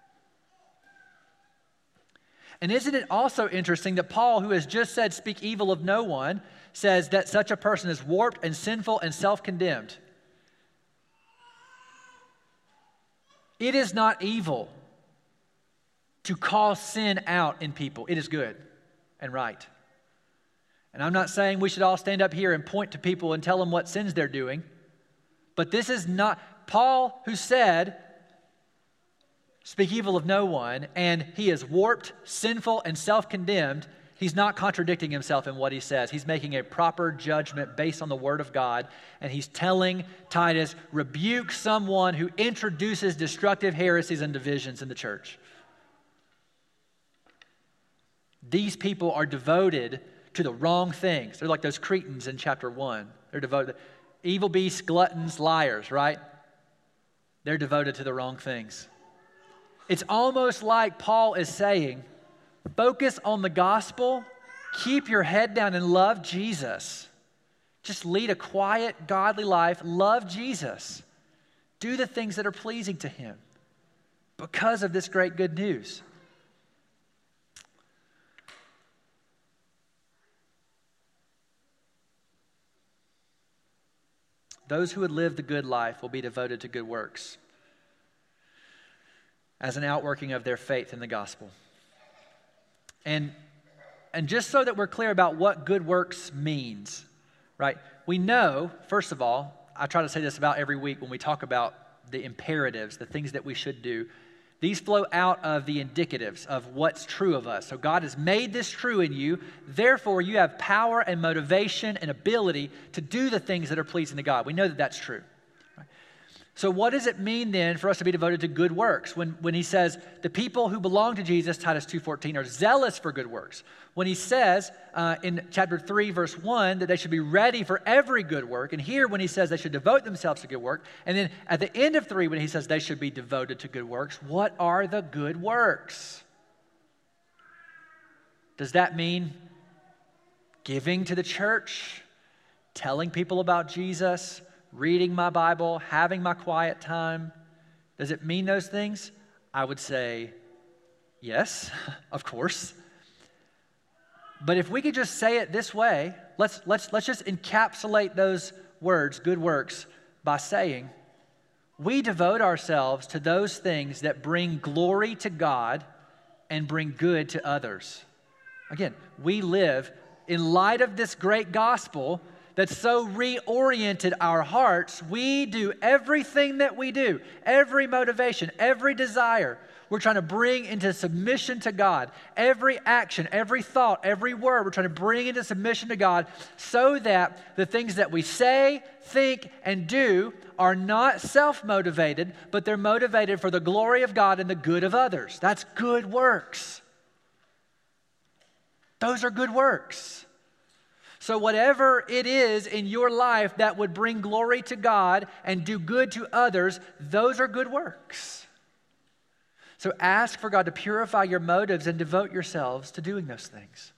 And isn't it also interesting that Paul, who has just said, speak evil of no one, says that such a person is warped and sinful and self-condemned. It is not evil to call sin out in people. It is good and right. And I'm not saying we should all stand up here and point to people and tell them what sins they're doing. But this is not, Paul who said, speak evil of no one, and he is warped, sinful, and self-condemned. He's not contradicting himself in what he says. He's making a proper judgment based on the Word of God, and he's telling Titus, rebuke someone who introduces destructive heresies and divisions in the church. These people are devoted to the wrong things. They're like those Cretans in chapter one. They're devoted, evil beasts, gluttons, liars, right? They're devoted to the wrong things. It's almost like Paul is saying, focus on the gospel, keep your head down and love Jesus. Just lead a quiet, godly life, love Jesus. Do the things that are pleasing to him because of this great good news. Those who would live the good life will be devoted to good works as an outworking of their faith in the gospel. And, and just so that we're clear about what good works means, right? We know, first of all, I try to say this about every week when we talk about the imperatives, the things that we should do, These flow out of the indicatives of what's true of us. So God has made this true in you. Therefore, you have power and motivation and ability to do the things that are pleasing to God. We know that that's true. Right? So what does it mean then for us to be devoted to good works? When, when he says the people who belong to Jesus, Titus two fourteen, are zealous for good works. When he says uh, in chapter three, verse one, that they should be ready for every good work. And here when he says they should devote themselves to good work. And then at the end of three, when he says they should be devoted to good works, what are the good works? Does that mean giving to the church, telling people about Jesus, reading my Bible, having my quiet time? Does it mean those things? I would say yes, of course. But if we could just say it this way, let's, let's, let's just encapsulate those words, good works, by saying, we devote ourselves to those things that bring glory to God and bring good to others. Again, we live in light of this great gospel that's so reoriented our hearts. We do everything that we do, every motivation, every desire, we're trying to bring into submission to God. Every action, every thought, every word, we're trying to bring into submission to God so that the things that we say, think, and do are not self-motivated, but they're motivated for the glory of God and the good of others. That's good works. Those are good works. So whatever it is in your life that would bring glory to God and do good to others, those are good works. So ask for God to purify your motives and devote yourselves to doing those things.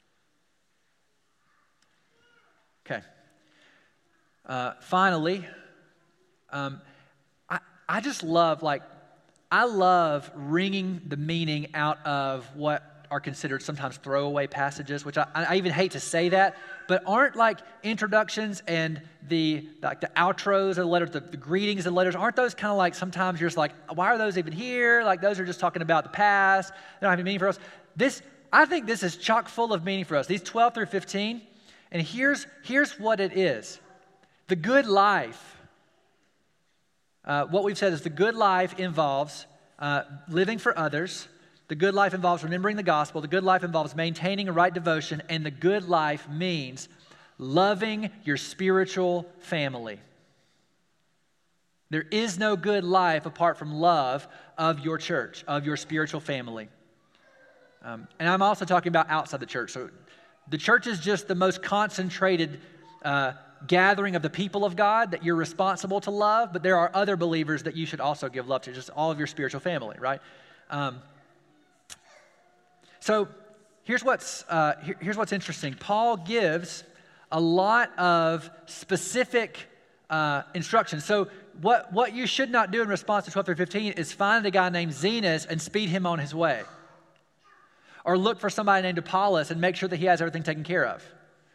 Okay. Uh, finally, um, I, I just love, like, I love wringing the meaning out of what are considered sometimes throwaway passages, which I, I even hate to say that, but aren't like introductions and the like the outros of the letters, the, the greetings of the letters, aren't those kind of like sometimes you're just like, why are those even here? Like those are just talking about the past. They don't have any meaning for us. This, I think this is chock full of meaning for us. These twelve through fifteen, and here's, here's what it is. The good life, uh, what we've said is the good life involves uh, living for others. The good life involves remembering the gospel. The good life involves maintaining a right devotion. And the good life means loving your spiritual family. There is no good life apart from love of your church, of your spiritual family. Um, and I'm also talking about outside the church. So the church is just the most concentrated uh, gathering of the people of God that you're responsible to love. But there are other believers that you should also give love to, just all of your spiritual family, right? Um, So here's what's, uh, here, here's what's interesting. Paul gives a lot of specific uh, instructions. So what, what you should not do in response to twelve through fifteen is find a guy named Zenas and speed him on his way. Or look for somebody named Apollos and make sure that he has everything taken care of.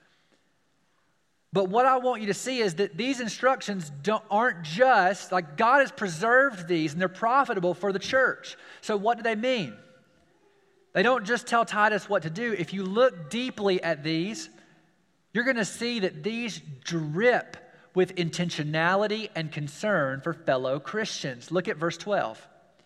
But what I want you to see is that these instructions don't, aren't just, like God has preserved these and they're profitable for the church. So what do they mean? They don't just tell Titus what to do. If you look deeply at these, you're going to see that these drip with intentionality and concern for fellow Christians. Look at verse twelve.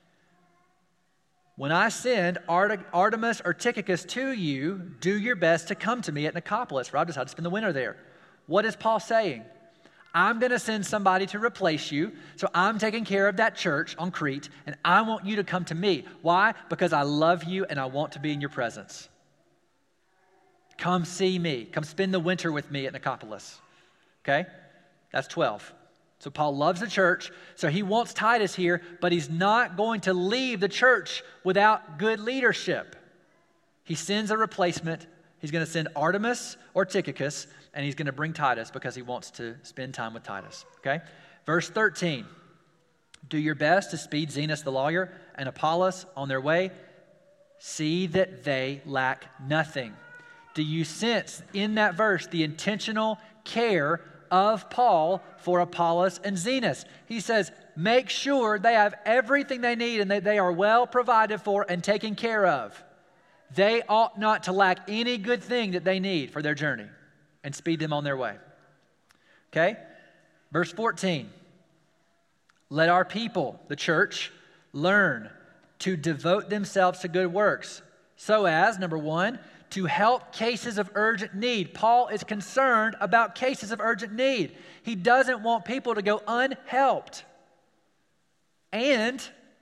When I send Art- Artemas or Tychicus to you, do your best to come to me at Nicopolis, for I've decided to spend the winter there. What is Paul saying? I'm going to send somebody to replace you, so I'm taking care of that church on Crete, and I want you to come to me. Why? Because I love you and I want to be in your presence. Come see me. Come spend the winter with me at Nicopolis. Okay? That's twelve. So Paul loves the church, so he wants Titus here, but he's not going to leave the church without good leadership. He sends a replacement. He's going to send Artemas or Tychicus, and he's going to bring Titus because he wants to spend time with Titus, okay? Verse thirteen, do your best to speed Zenas the lawyer and Apollos on their way. See that they lack nothing. Do you sense in that verse the intentional care of Paul for Apollos and Zenas? He says, make sure they have everything they need and that they are well provided for and taken care of. They ought not to lack any good thing that they need for their journey, and speed them on their way. Okay? Verse fourteen. Let our people, the church, learn to devote themselves to good works, so as, number one, to help cases of urgent need. Paul is concerned about cases of urgent need. He doesn't want people to go unhelped and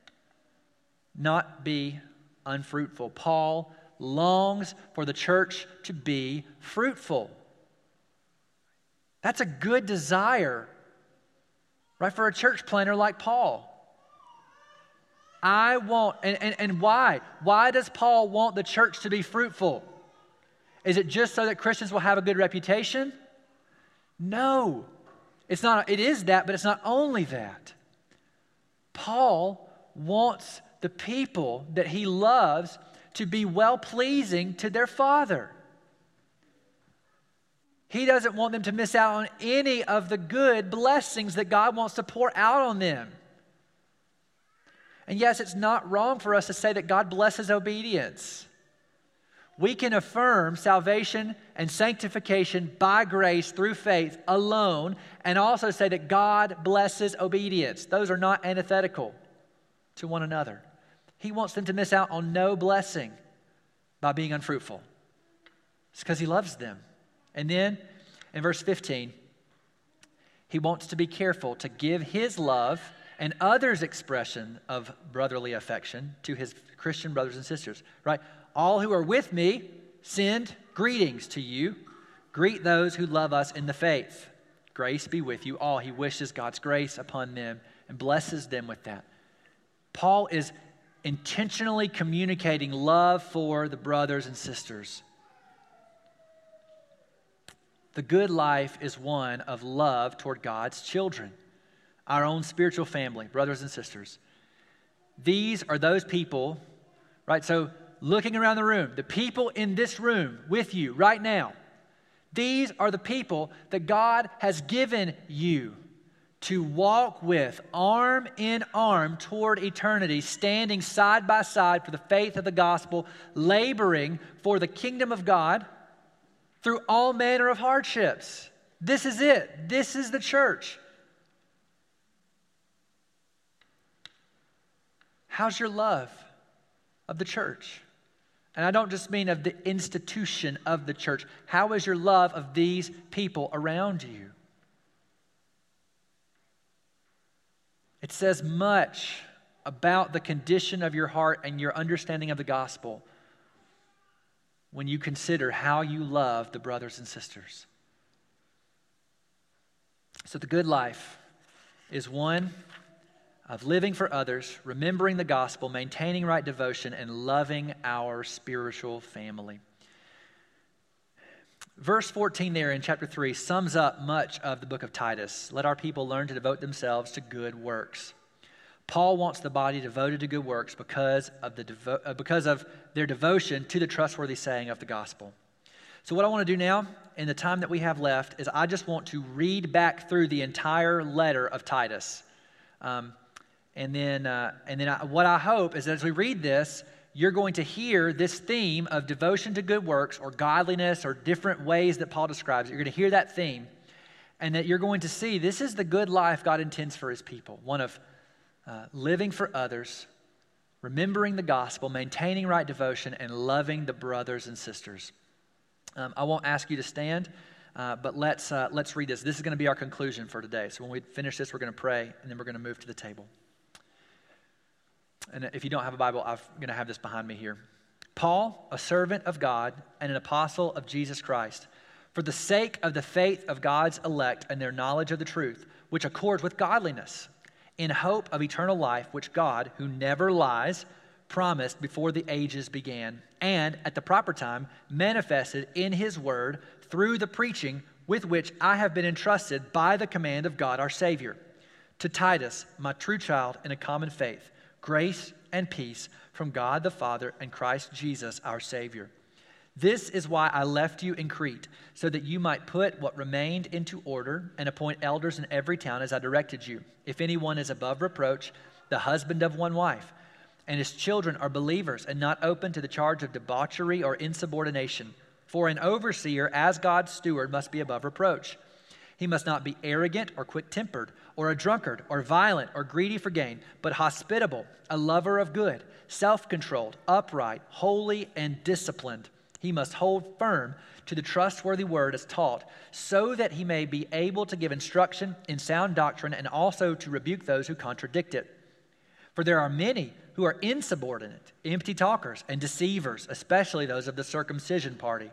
not be unfruitful. Paul longs for the church to be fruitful. That's a good desire, right, for a church planner like Paul. I want, and, and, and why? Why does Paul want the church to be fruitful? Is it just so that Christians will have a good reputation? No. It's not, it is that, but it's not only that. Paul wants the people that he loves to be well-pleasing to their Father. He doesn't want them to miss out on any of the good blessings that God wants to pour out on them. And yes, it's not wrong for us to say that God blesses obedience. We can affirm salvation and sanctification by grace through faith alone, and also say that God blesses obedience. Those are not antithetical to one another. He wants them to miss out on no blessing by being unfruitful. It's because he loves them. And then in verse fifteen, he wants to be careful to give his love and others' expression of brotherly affection to his Christian brothers and sisters, right? All who are with me send greetings to you. Greet those who love us in the faith. Grace be with you all. He wishes God's grace upon them and blesses them with that. Paul is intentionally communicating love for the brothers and sisters. The good life is one of love toward God's children, our own spiritual family, brothers and sisters. These are those people, right? So looking around the room, the people in this room with you right now, these are the people that God has given you to walk with, arm in arm toward eternity, standing side by side for the faith of the gospel, laboring for the kingdom of God through all manner of hardships. This is it. This is the church. How's your love of the church? And I don't just mean of the institution of the church. How is your love of these people around you? It says much about the condition of your heart and your understanding of the gospel when you consider how you love the brothers and sisters. So the good life is one of living for others, remembering the gospel, maintaining right devotion, and loving our spiritual family. Verse fourteen there in chapter three sums up much of the book of Titus. Let our people learn to devote themselves to good works. Paul wants the body devoted to good works because of, the devo- uh, because of their devotion to the trustworthy saying of the gospel. So what I want to do now, in the time that we have left, is I just want to read back through the entire letter of Titus. Um, And then, uh, and then I, what I hope is that as we read this, you're going to hear this theme of devotion to good works or godliness or different ways that Paul describes it. You're going to hear that theme, and that you're going to see this is the good life God intends for his people, one of uh, living for others, remembering the gospel, maintaining right devotion, and loving the brothers and sisters. Um, I won't ask you to stand, uh, but let's, uh, let's read this. This is going to be our conclusion for today. So when we finish this, we're going to pray, and then we're going to move to the table. And if you don't have a Bible, I'm going to have this behind me here. Paul, a servant of God and an apostle of Jesus Christ, for the sake of the faith of God's elect and their knowledge of the truth, which accords with godliness, in hope of eternal life, which God, who never lies, promised before the ages began, and at the proper time manifested in his word through the preaching with which I have been entrusted by the command of God our Savior. To Titus, my true child in a common faith, grace and peace from God the Father and Christ Jesus our Savior. This is why I left you in Crete, so that you might put what remained into order and appoint elders in every town as I directed you. If anyone is above reproach, the husband of one wife, and his children are believers and not open to the charge of debauchery or insubordination. For an overseer, as God's steward, must be above reproach. He must not be arrogant or quick-tempered or a drunkard or violent or greedy for gain, but hospitable, a lover of good, self-controlled, upright, holy, and disciplined. He must hold firm to the trustworthy word as taught, so that he may be able to give instruction in sound doctrine and also to rebuke those who contradict it. For there are many who are insubordinate, empty talkers, and deceivers, especially those of the circumcision party.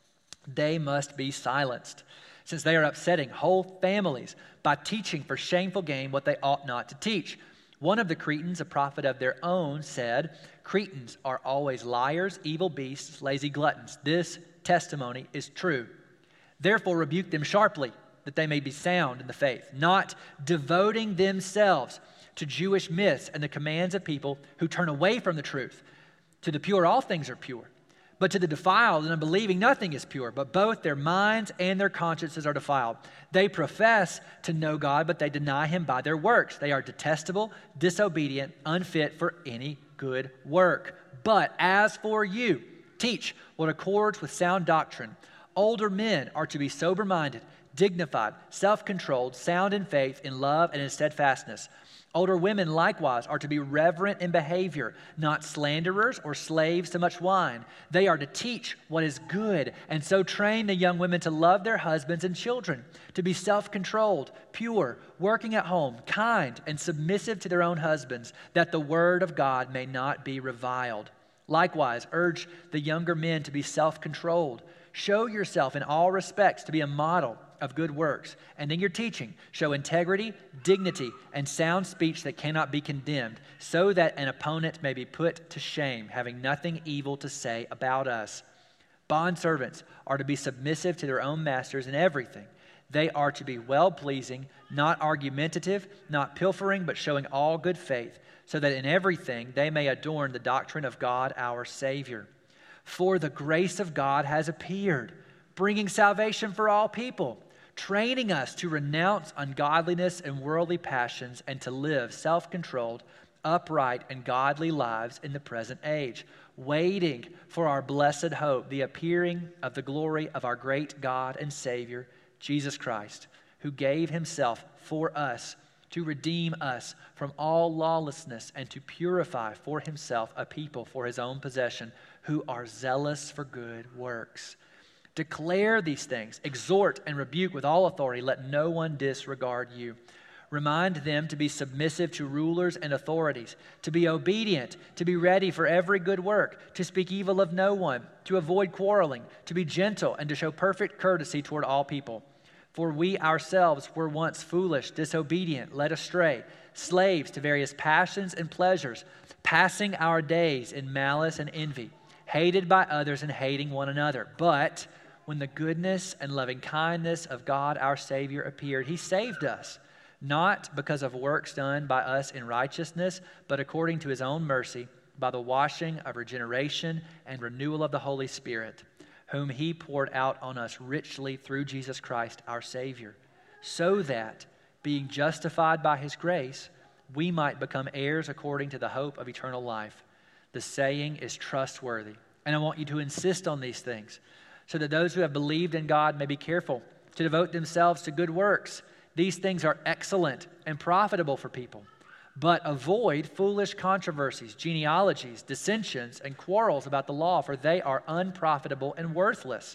They must be silenced, since they are upsetting whole families by teaching for shameful gain what they ought not to teach. One of the Cretans, a prophet of their own, said, Cretans are always liars, evil beasts, lazy gluttons. This testimony is true. Therefore rebuke them sharply, that they may be sound in the faith, not devoting themselves to Jewish myths and the commands of people who turn away from the truth. To the pure all things are pure, but to the defiled and unbelieving nothing is pure, but both their minds and their consciences are defiled. They profess to know God, but they deny him by their works. They are detestable, disobedient, unfit for any good work. But as for you, teach what accords with sound doctrine. Older men are to be sober-minded, dignified, self-controlled, sound in faith, in love, and in steadfastness. Older women likewise are to be reverent in behavior, not slanderers or slaves to much wine. They are to teach what is good, and so train the young women to love their husbands and children, to be self-controlled, pure, working at home, kind, and submissive to their own husbands, that the word of God may not be reviled. Likewise, urge the younger men to be self-controlled. Show yourself in all respects to be a model of good works, and in your teaching show integrity, dignity, and sound speech that cannot be condemned, so that an opponent may be put to shame, having nothing evil to say about us. Bondservants are to be submissive to their own masters in everything. They are to be well-pleasing, not argumentative, not pilfering, but showing all good faith, so that in everything they may adorn the doctrine of God our Savior. For the grace of God has appeared, bringing salvation for all people, training us to renounce ungodliness and worldly passions and to live self-controlled, upright, and godly lives in the present age, waiting for our blessed hope, the appearing of the glory of our great God and Savior, Jesus Christ, who gave himself for us to redeem us from all lawlessness and to purify for himself a people for his own possession who are zealous for good works. Declare these things, exhort and rebuke with all authority. Let no one disregard you. Remind them to be submissive to rulers and authorities, to be obedient, to be ready for every good work, to speak evil of no one, to avoid quarreling, to be gentle, and to show perfect courtesy toward all people. For we ourselves were once foolish, disobedient, led astray, slaves to various passions and pleasures, passing our days in malice and envy, hated by others and hating one another. But when the goodness and loving kindness of God our Savior appeared, he saved us, not because of works done by us in righteousness, but according to his own mercy, by the washing of regeneration and renewal of the Holy Spirit, whom he poured out on us richly through Jesus Christ our Savior, so that, being justified by his grace, we might become heirs according to the hope of eternal life. The saying is trustworthy, and I want you to insist on these things, so that those who have believed in God may be careful to devote themselves to good works. These things are excellent and profitable for people. But avoid foolish controversies, genealogies, dissensions, and quarrels about the law, for they are unprofitable and worthless.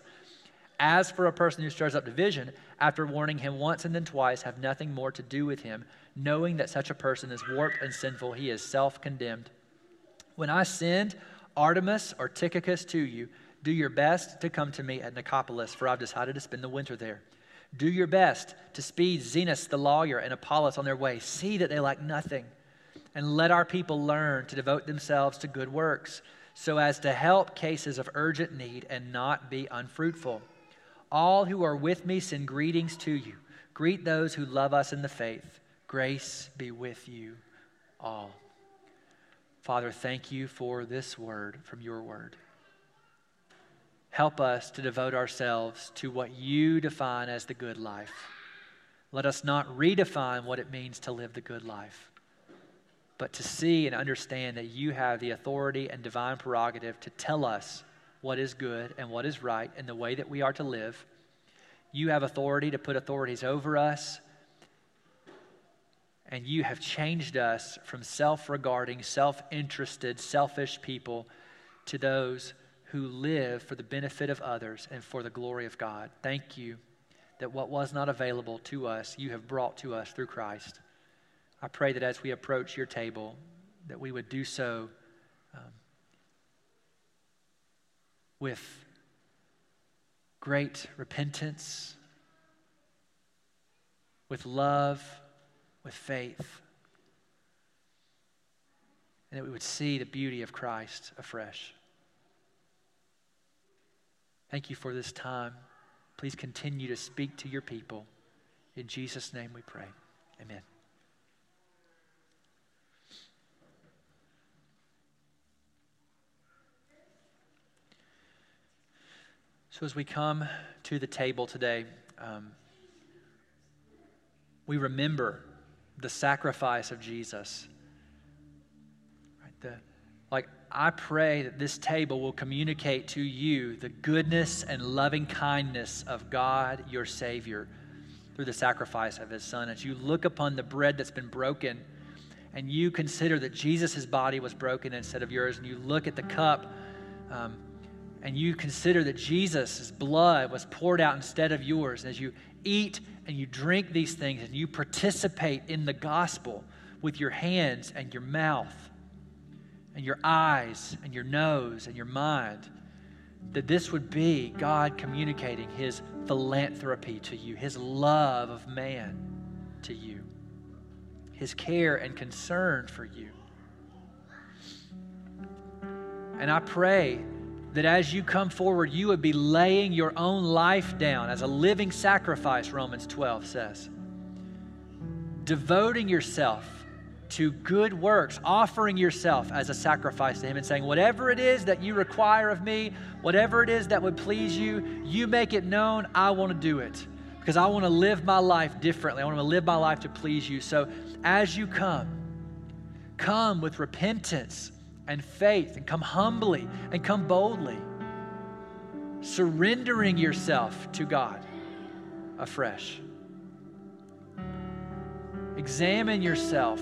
As for a person who stirs up division, after warning him once and then twice, have nothing more to do with him, knowing that such a person is warped and sinful, he is self-condemned. When I send Artemas or Tychicus to you, do your best to come to me at Nicopolis, for I've decided to spend the winter there. Do your best to speed Zenas the lawyer and Apollos on their way. See that they lack nothing. And let our people learn to devote themselves to good works, so as to help cases of urgent need and not be unfruitful. All who are with me send greetings to you. Greet those who love us in the faith. Grace be with you all. Father, thank you for this word from your word. Help us to devote ourselves to what you define as the good life. Let us not redefine what it means to live the good life, but to see and understand that you have the authority and divine prerogative to tell us what is good and what is right and the way that we are to live. You have authority to put authorities over us. And you have changed us from self-regarding, self-interested, selfish people to those who live for the benefit of others and for the glory of God. Thank you that what was not available to us, you have brought to us through Christ. I pray that as we approach your table, that we would do so um, with great repentance, with love, with faith, and that we would see the beauty of Christ afresh. Thank you for this time. Please continue to speak to your people. In Jesus' name we pray. Amen. So as we come to the table today, um, we remember the sacrifice of Jesus. Right? The, like, I pray that this table will communicate to you the goodness and loving kindness of God, your Savior, through the sacrifice of his Son. As you look upon the bread that's been broken, and you consider that Jesus' body was broken instead of yours, and you look at the cup, um, and you consider that Jesus' blood was poured out instead of yours, as you eat and you drink these things and you participate in the gospel with your hands and your mouth and your eyes and your nose and your mind, that this would be God communicating his philanthropy to you, his love of man to you, his care and concern for you. And I pray that as you come forward, you would be laying your own life down as a living sacrifice, Romans twelve says. Devoting yourself to good works, offering yourself as a sacrifice to him and saying, whatever it is that you require of me, whatever it is that would please you, you make it known, I want to do it. Because I want to live my life differently. I want to live my life to please you. So as you come, come with repentance and faith, and come humbly and come boldly, surrendering yourself to God afresh. Examine yourself.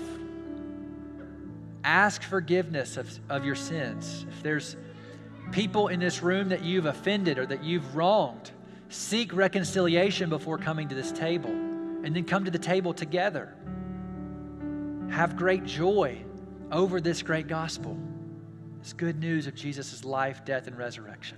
Ask forgiveness of, of your sins. If there's people in this room that you've offended or that you've wronged, seek reconciliation before coming to this table, and then come to the table together. Have great joy over this great gospel. It's good news of Jesus' life, death, and resurrection.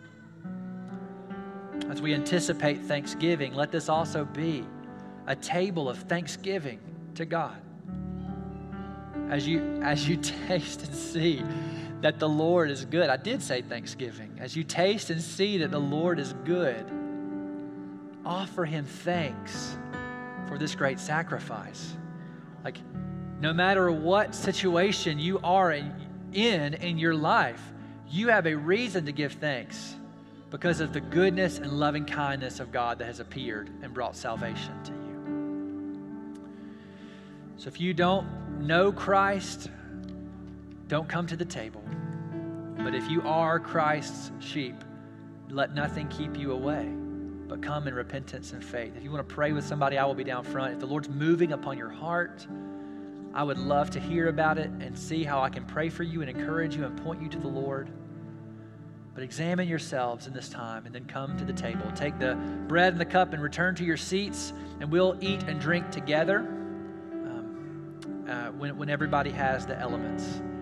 As we anticipate Thanksgiving, let this also be a table of thanksgiving to God. As you, as you taste and see that the Lord is good. I did say Thanksgiving. As you taste and see that the Lord is good, offer him thanks for this great sacrifice. Like, no matter what situation you are in, in in your life, you have a reason to give thanks because of the goodness and loving kindness of God that has appeared and brought salvation to you. So if you don't know Christ, don't come to the table. But if you are Christ's sheep, let nothing keep you away, but come in repentance and faith. If you want to pray with somebody, I will be down front. If the Lord's moving upon your heart, I would love to hear about it and see how I can pray for you and encourage you and point you to the Lord. But examine yourselves in this time and then come to the table. Take the bread and the cup and return to your seats, and we'll eat and drink together um, uh, when, when everybody has the elements.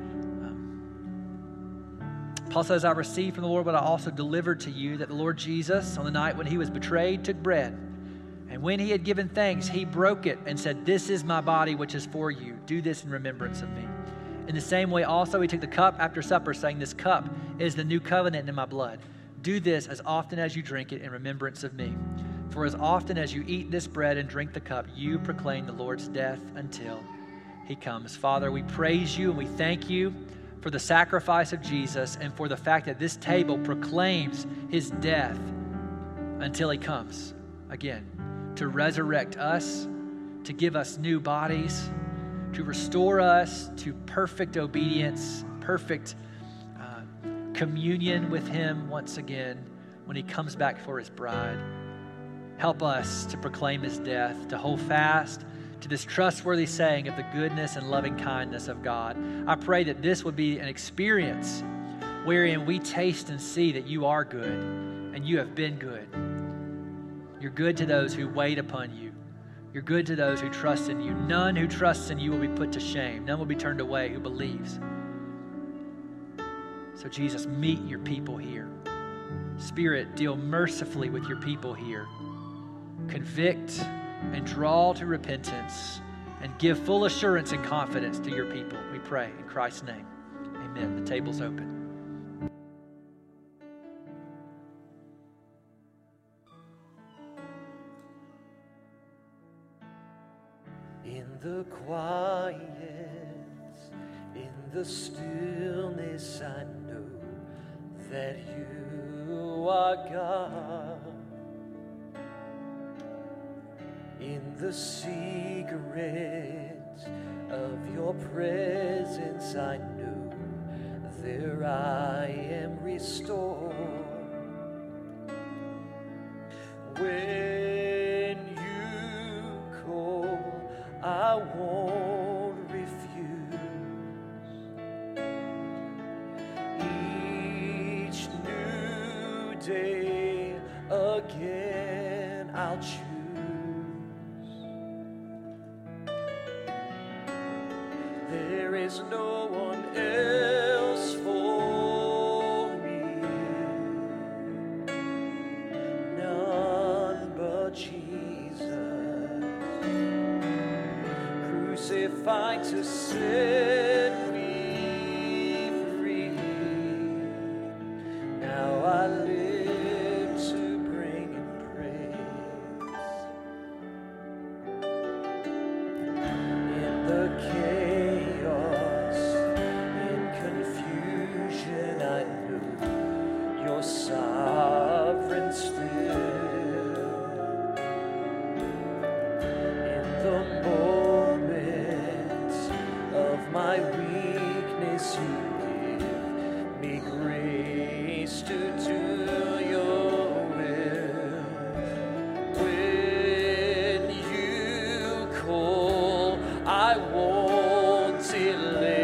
Um, Paul says, I received from the Lord what I also delivered to you, that the Lord Jesus, on the night when he was betrayed, took bread. And when he had given thanks, he broke it and said, this is my body, which is for you. Do this in remembrance of me. In the same way also he took the cup after supper, saying, this cup is the new covenant in my blood. Do this as often as you drink it in remembrance of me. For as often as you eat this bread and drink the cup, you proclaim the Lord's death until he comes. Father, we praise you and we thank you for the sacrifice of Jesus and for the fact that this table proclaims his death until he comes again, to resurrect us, to give us new bodies, to restore us to perfect obedience, perfect uh, communion with him once again when he comes back for his bride. Help us to proclaim his death, to hold fast to this trustworthy saying of the goodness and loving kindness of God. I pray that this would be an experience wherein we taste and see that you are good and you have been good. You're good to those who wait upon you. You're good to those who trust in you. None who trusts in you will be put to shame. None will be turned away who believes. So Jesus, meet your people here. Spirit, deal mercifully with your people here. Convict and draw to repentance and give full assurance and confidence to your people. We pray in Christ's name. Amen. The table's open. In the quiet, in the stillness, I know that you are God. In the secret of your presence, I know there I am restored. When you call, I won't refuse. Each new day again I'll choose. There is no one else for me, none but Jesus, crucified to set me free. Now I live to bring him praise. In the cave, sovereign still. In the moments of my weakness, you give me grace to do your will. When you call, I won't delay.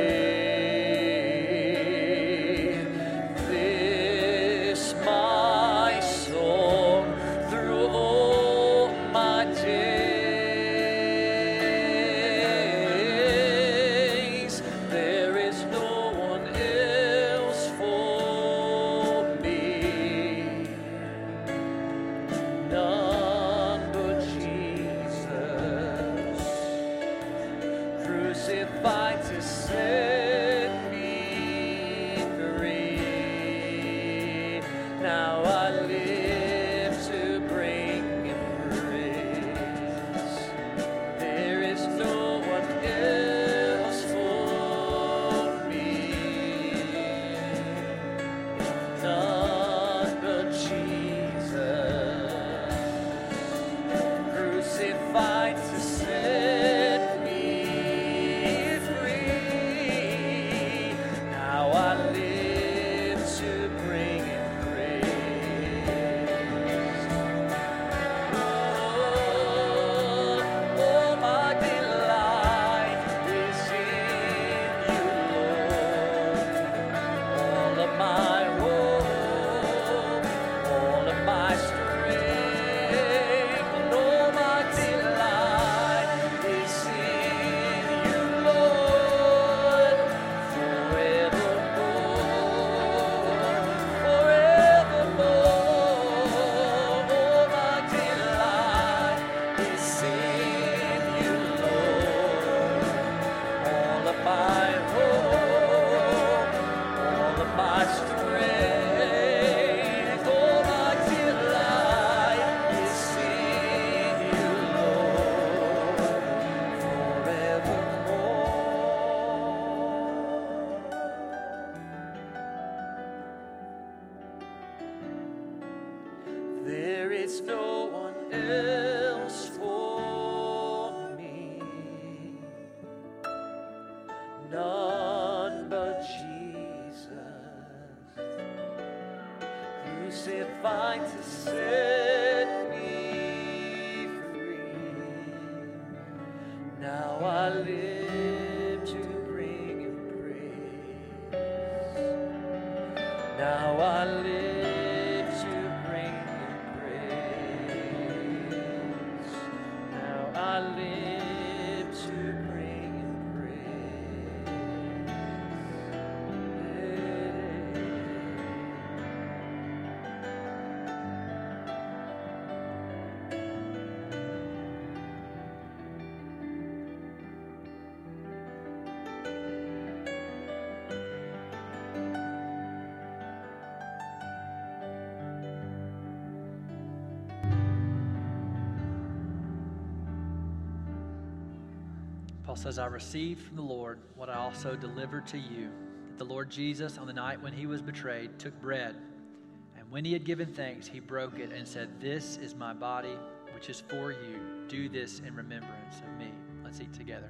Crucified to set me Now I live to bring you praise. Now I live to bring you praise. Paul says, I received from the Lord what I also delivered to you, that the Lord Jesus, on the night when he was betrayed, took bread, and when he had given thanks, he broke it and said, this is my body, which is for you. Do this in remembrance of me. Let's eat together.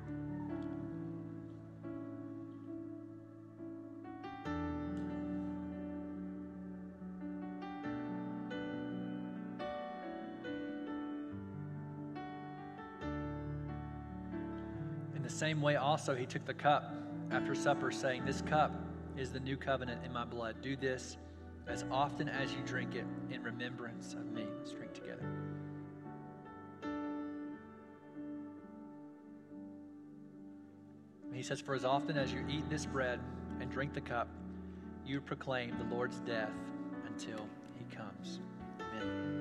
In the same way also he took the cup after supper, saying, this cup is the new covenant in my blood. Do this as often as you drink it in remembrance of me. Let's drink together. He says, for as often as you eat this bread and drink the cup, you proclaim the Lord's death until he comes. Amen.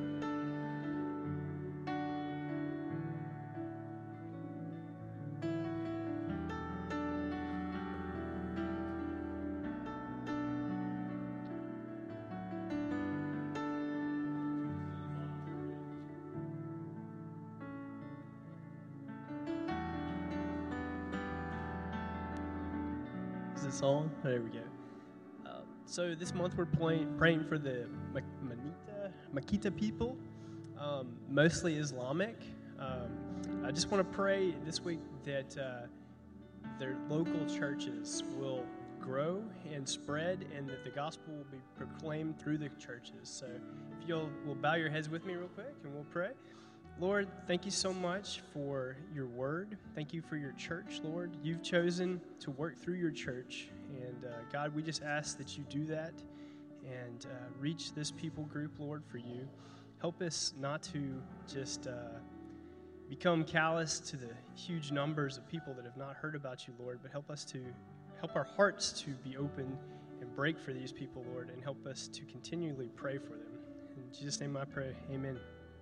Is it song? There we go. Um, so this month we're playing, praying for the Ma- Manita, Makita people, um, mostly Islamic. Um, I just want to pray this week that uh, their local churches will grow and spread, and that the gospel will be proclaimed through the churches. So if you'll will bow your heads with me real quick, and we'll pray. Lord, thank you so much for your word. Thank you for your church, Lord. You've chosen to work through your church. And uh, God, we just ask that you do that and uh, reach this people group, Lord, for you. Help us not to just uh, become callous to the huge numbers of people that have not heard about you, Lord, but help us to help our hearts to be open and break for these people, Lord, and help us to continually pray for them. In Jesus' name I pray, amen.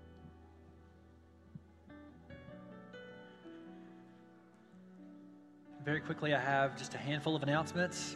Very quickly, I have just a handful of announcements.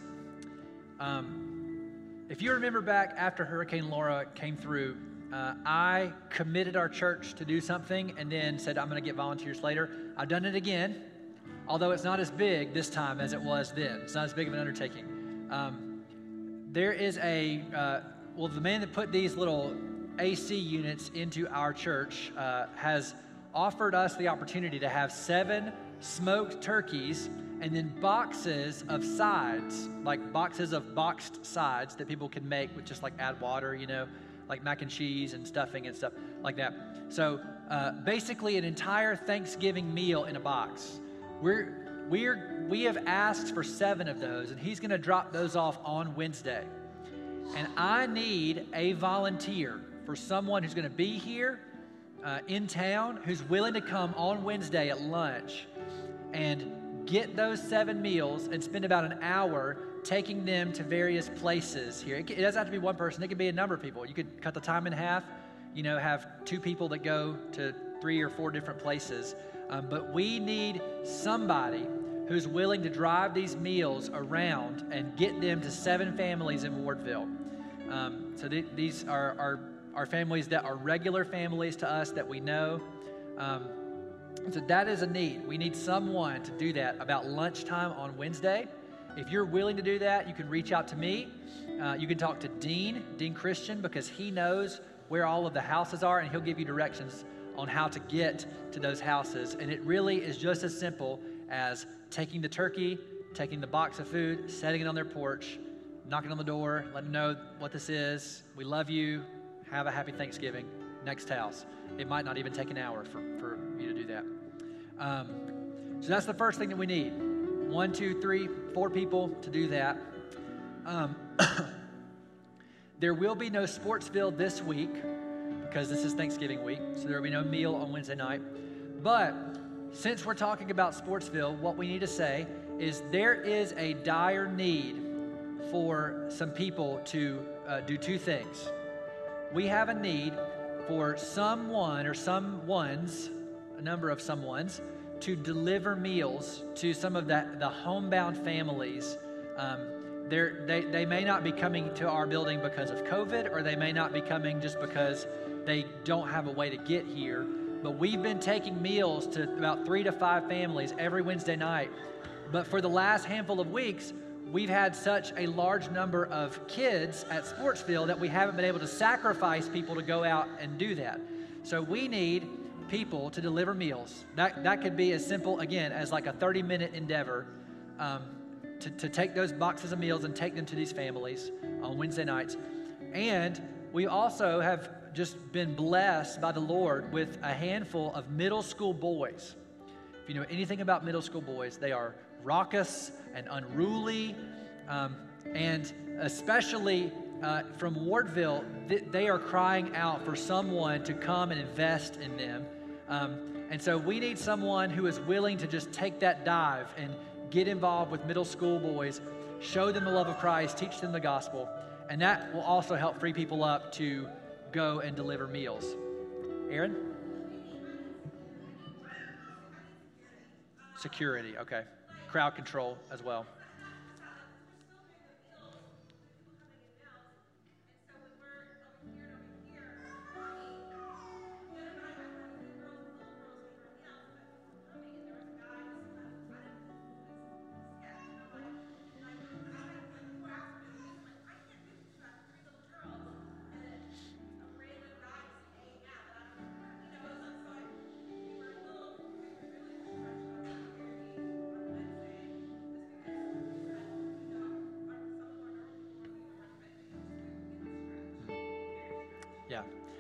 Um, if you remember back after Hurricane Laura came through, uh, I committed our church to do something and then said, I'm going to get volunteers later. I've done it again, although it's not as big this time as it was then. It's not as big of an undertaking. Um, there is a, uh, well, the man that put these little A C units into our church uh, has offered us the opportunity to have seven smoked turkeys and then boxes of sides, like boxes of boxed sides that people can make with just like add water, you know, like mac and cheese and stuffing and stuff like that. So uh, basically an entire Thanksgiving meal in a box. We're, we're, we have asked for seven of those, and he's going to drop those off on Wednesday. And I need a volunteer for someone who's going to be here uh, in town, who's willing to come on Wednesday at lunch and get those seven meals and spend about an hour taking them to various places here. It, it doesn't have to be one person. It could be a number of people. You could cut the time in half, you know, have two people that go to three or four different places. Um, but we need somebody who's willing to drive these meals around and get them to seven families in Wardville. Um, so th- these are, are, are families that are regular families to us that we know. Um, So that is a need. We need someone to do that about lunchtime on Wednesday. If you're willing to do that, you can reach out to me. Uh, you can talk to Dean, Dean Christian, because he knows where all of the houses are, and he'll give you directions on how to get to those houses. And it really is just as simple as taking the turkey, taking the box of food, setting it on their porch, knocking on the door, letting them know what this is. We love you. Have a happy Thanksgiving. Next house. It might not even take an hour for, for you to do that. Um, so that's the first thing that we need. One, two, three, four people to do that. Um, there will be no Sportsville this week because this is Thanksgiving week, so there will be no meal on Wednesday night. But since we're talking about Sportsville, what we need to say is there is a dire need for some people to uh, do two things. We have a need for someone or some ones, a number of someones, to deliver meals to some of that, the homebound families. Um, they they may not be coming to our building because of COVID, or they may not be coming just because they don't have a way to get here. But we've been taking meals to about three to five families every Wednesday night. But for the last handful of weeks, we've had such a large number of kids at Sportsville that we haven't been able to sacrifice people to go out and do that. So we need people to deliver meals. That that could be as simple, again, as like a thirty-minute endeavor um, to, to take those boxes of meals and take them to these families on Wednesday nights. And we also have just been blessed by the Lord with a handful of middle school boys. If you know anything about middle school boys, they are raucous and unruly, um, and especially uh, from Wardville, th- they are crying out for someone to come and invest in them. Um, and so we need someone who is willing to just take that dive and get involved with middle school boys, show them the love of Christ, teach them the gospel, and that will also help free people up to go and deliver meals. Aaron? Security, okay. Crowd control as well. Yeah.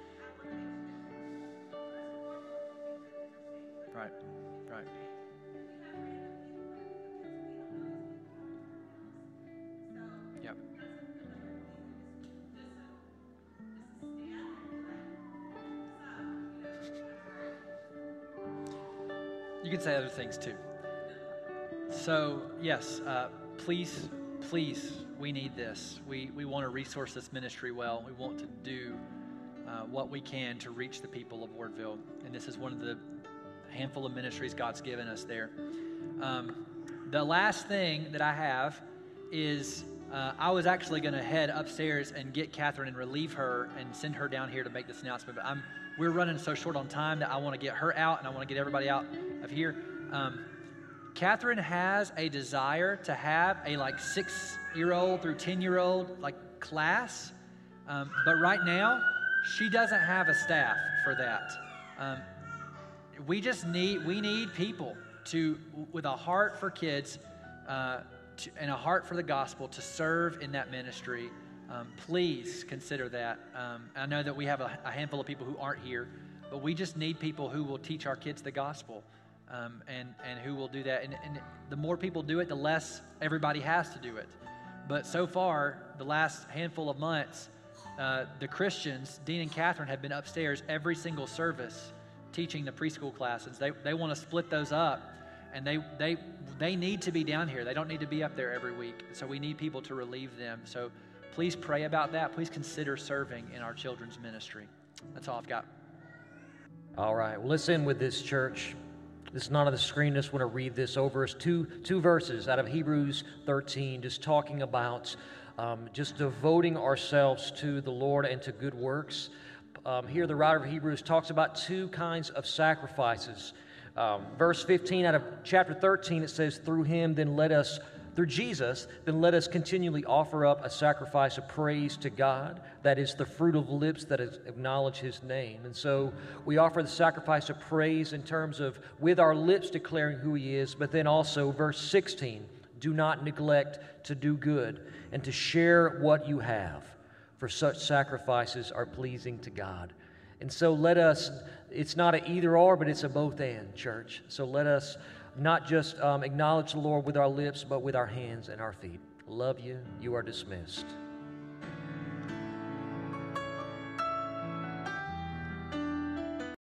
Right, right. Yep. You can say other things too. So, yes, uh, please, please, we need this. We, we want to resource this ministry well. We want to do Uh, what we can to reach the people of Wardville. And this is one of the handful of ministries God's given us there. Um, the last thing that I have is uh, I was actually going to head upstairs and get Catherine and relieve her and send her down here to make this announcement. But I'm, we're running so short on time that I want to get her out and I want to get everybody out of here. Um, Catherine has a desire to have a like six-year-old through ten-year-old like class. Um, but right now, she doesn't have a staff for that. Um, we just need, we need people to, with a heart for kids uh, to, and a heart for the gospel to serve in that ministry. Um, please consider that. Um, I know that we have a, a handful of people who aren't here, but we just need people who will teach our kids the gospel um, and, and who will do that. And, and the more people do it, the less everybody has to do it. But so far, the last handful of months, Uh, the Christians, Dean and Catherine, have been upstairs every single service teaching the preschool classes. They they want to split those up, and they they they need to be down here. They don't need to be up there every week. So we need people to relieve them. So please pray about that. Please consider serving in our children's ministry. That's all I've got. All right. Well, let's end with this, church. This is not on the screen. I just want to read this over. It's two, two verses out of Hebrews thirteen, just talking about Um, just devoting ourselves to the Lord and to good works. Um, here the writer of Hebrews talks about two kinds of sacrifices. Um, verse fifteen out of chapter thirteen, it says, through him then let us, through Jesus, then let us continually offer up a sacrifice of praise to God. That is the fruit of lips that acknowledge his name. And so we offer the sacrifice of praise in terms of with our lips declaring who he is, but then also verse sixteen, do not neglect to do good and to share what you have, for such sacrifices are pleasing to God. And so let us, it's not an either or, but it's a both and, church. So let us not just um, acknowledge the Lord with our lips, but with our hands and our feet. Love you. You are dismissed.